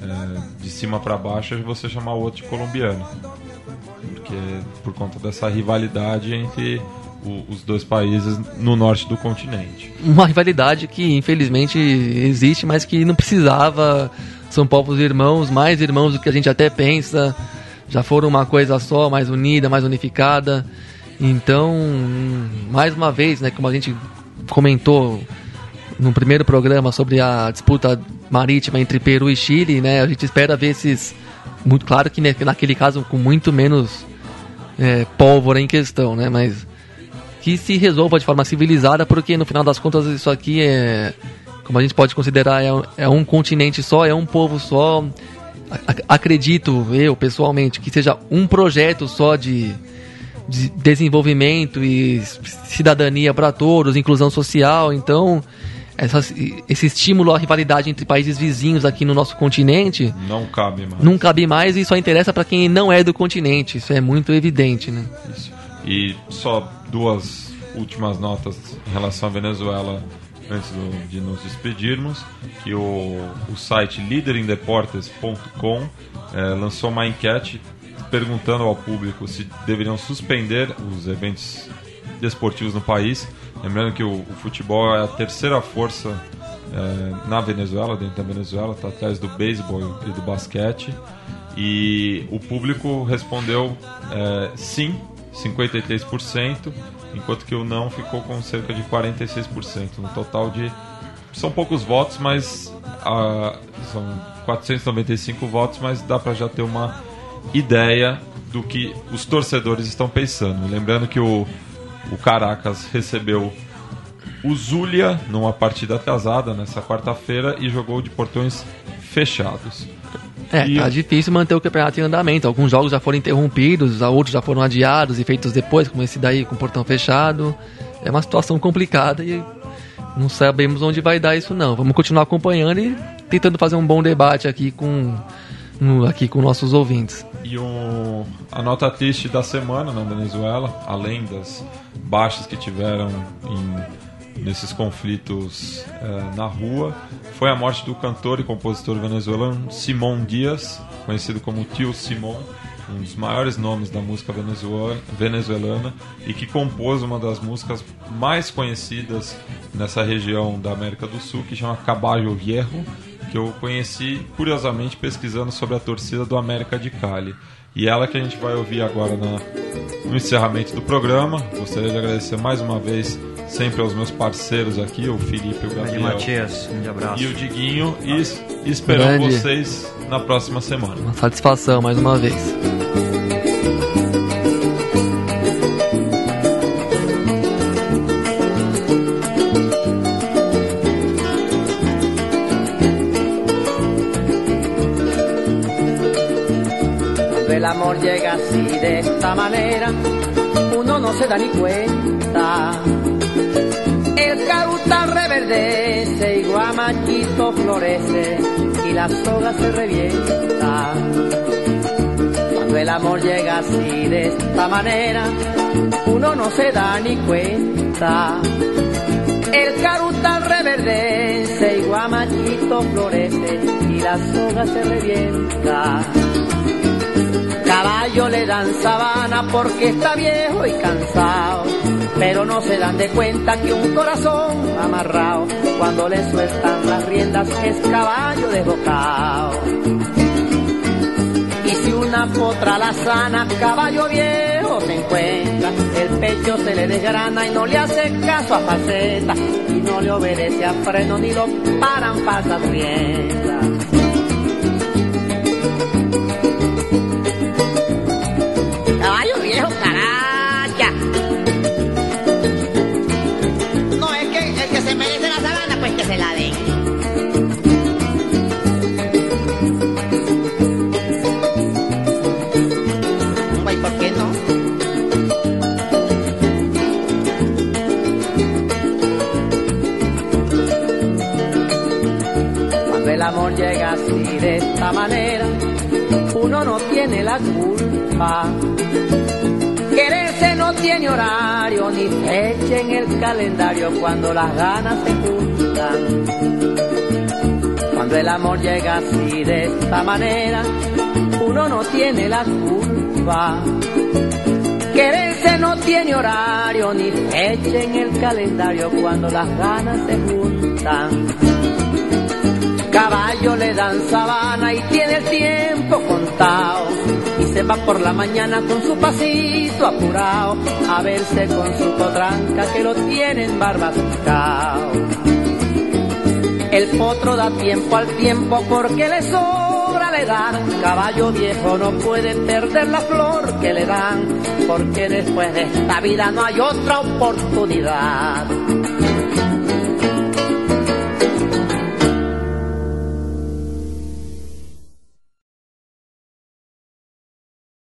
de cima para baixo, é você chamar o outro de colombiano, porque por conta dessa rivalidade entre os dois países no norte do continente. Uma rivalidade que infelizmente existe, mas que não precisava. São povos irmãos, mais irmãos do que a gente até pensa. Já foram uma coisa só, mais unida, mais unificada. Então, mais uma vez, né, como a gente comentou no primeiro programa sobre a disputa marítima entre Peru e Chile, né, a gente espera ver muito claro que naquele caso com muito menos pólvora em questão, né, mas que se resolva de forma civilizada, porque no final das contas isso aqui como a gente pode considerar, é um continente só, é um povo só. Acredito eu pessoalmente que seja um projeto só de desenvolvimento e cidadania para todos, inclusão social. Então esse estímulo à rivalidade entre países vizinhos aqui no nosso continente não cabe mais, e só interessa para quem não é do continente. Isso é muito evidente, né? Isso. E só 2 últimas notas em relação à Venezuela antes de nos despedirmos, que o site liderindeportes.com lançou uma enquete perguntando ao público se deveriam suspender os eventos desportivos no país. Lembrando que o futebol é a terceira força na Venezuela, dentro da Venezuela, está atrás do beisebol e do basquete, e o público respondeu sim, 53%, enquanto que o não ficou com cerca de 46%, no total de... São poucos votos, mas são 495 votos, mas dá para já ter uma ideia do que os torcedores estão pensando. Lembrando que o Caracas recebeu o Zulia numa partida atrasada nessa quarta-feira e jogou de portões fechados. Tá difícil manter o campeonato em andamento. Alguns jogos já foram interrompidos, outros já foram adiados e feitos depois, como esse daí com o portão fechado. É uma situação complicada e não sabemos onde vai dar isso não. Vamos continuar acompanhando e tentando fazer um bom debate aqui com nossos ouvintes. E a nota triste da semana na Venezuela, além das baixas que tiveram nesses conflitos na rua, foi a morte do cantor e compositor venezuelano Simón Díaz, conhecido como Tio Simón, um dos maiores nomes da música venezuelana e que compôs uma das músicas mais conhecidas nessa região da América do Sul, que chama Caballo Viejo, que eu conheci curiosamente pesquisando sobre a torcida do América de Cali. E ela que a gente vai ouvir agora no encerramento do programa. Gostaria de agradecer mais uma vez sempre aos meus parceiros aqui, o Felipe, o Gabriel, Matias, um abraço. E o Diguinho, e esperamos vocês na próxima semana. Uma satisfação mais uma vez. El amor llega así de esta manera, uno no se da ni cuenta. El carutal reverdece y guamachito florece y la soga se revienta. Cuando el amor llega así de esta manera, uno no se da ni cuenta. El carutal reverdece y guamachito florece y la soga se revienta. Caballo le dan sabana porque está viejo y cansado, pero no se dan de cuenta que un corazón amarrado, cuando le sueltan las riendas es caballo desbocado. Y si una potra la sana, caballo viejo se encuentra, el pecho se le desgrana y no le hace caso a faceta, y no le obedece a freno ni lo paran pasas riendas. Caballo viejo, caracha. No, es que el que se merece la sabana, pues que se la den. ¿Y por qué no? Cuando el amor llega así de esta manera, uno no tiene la culpa. Quererse no tiene horario ni fecha en el calendario cuando las ganas se juntan. Cuando el amor llega así de esta manera, uno no tiene la culpa. Quererse no tiene horario ni fecha en el calendario cuando las ganas se juntan. Caballo le dan sabana y tiene el tiempo contado, y se va por la mañana con su pasito apurado a verse con su potranca que lo tienen barbascao. El potro da tiempo al tiempo porque le sobra le dan. Caballo viejo no puede perder la flor que le dan, porque después de esta vida no hay otra oportunidad.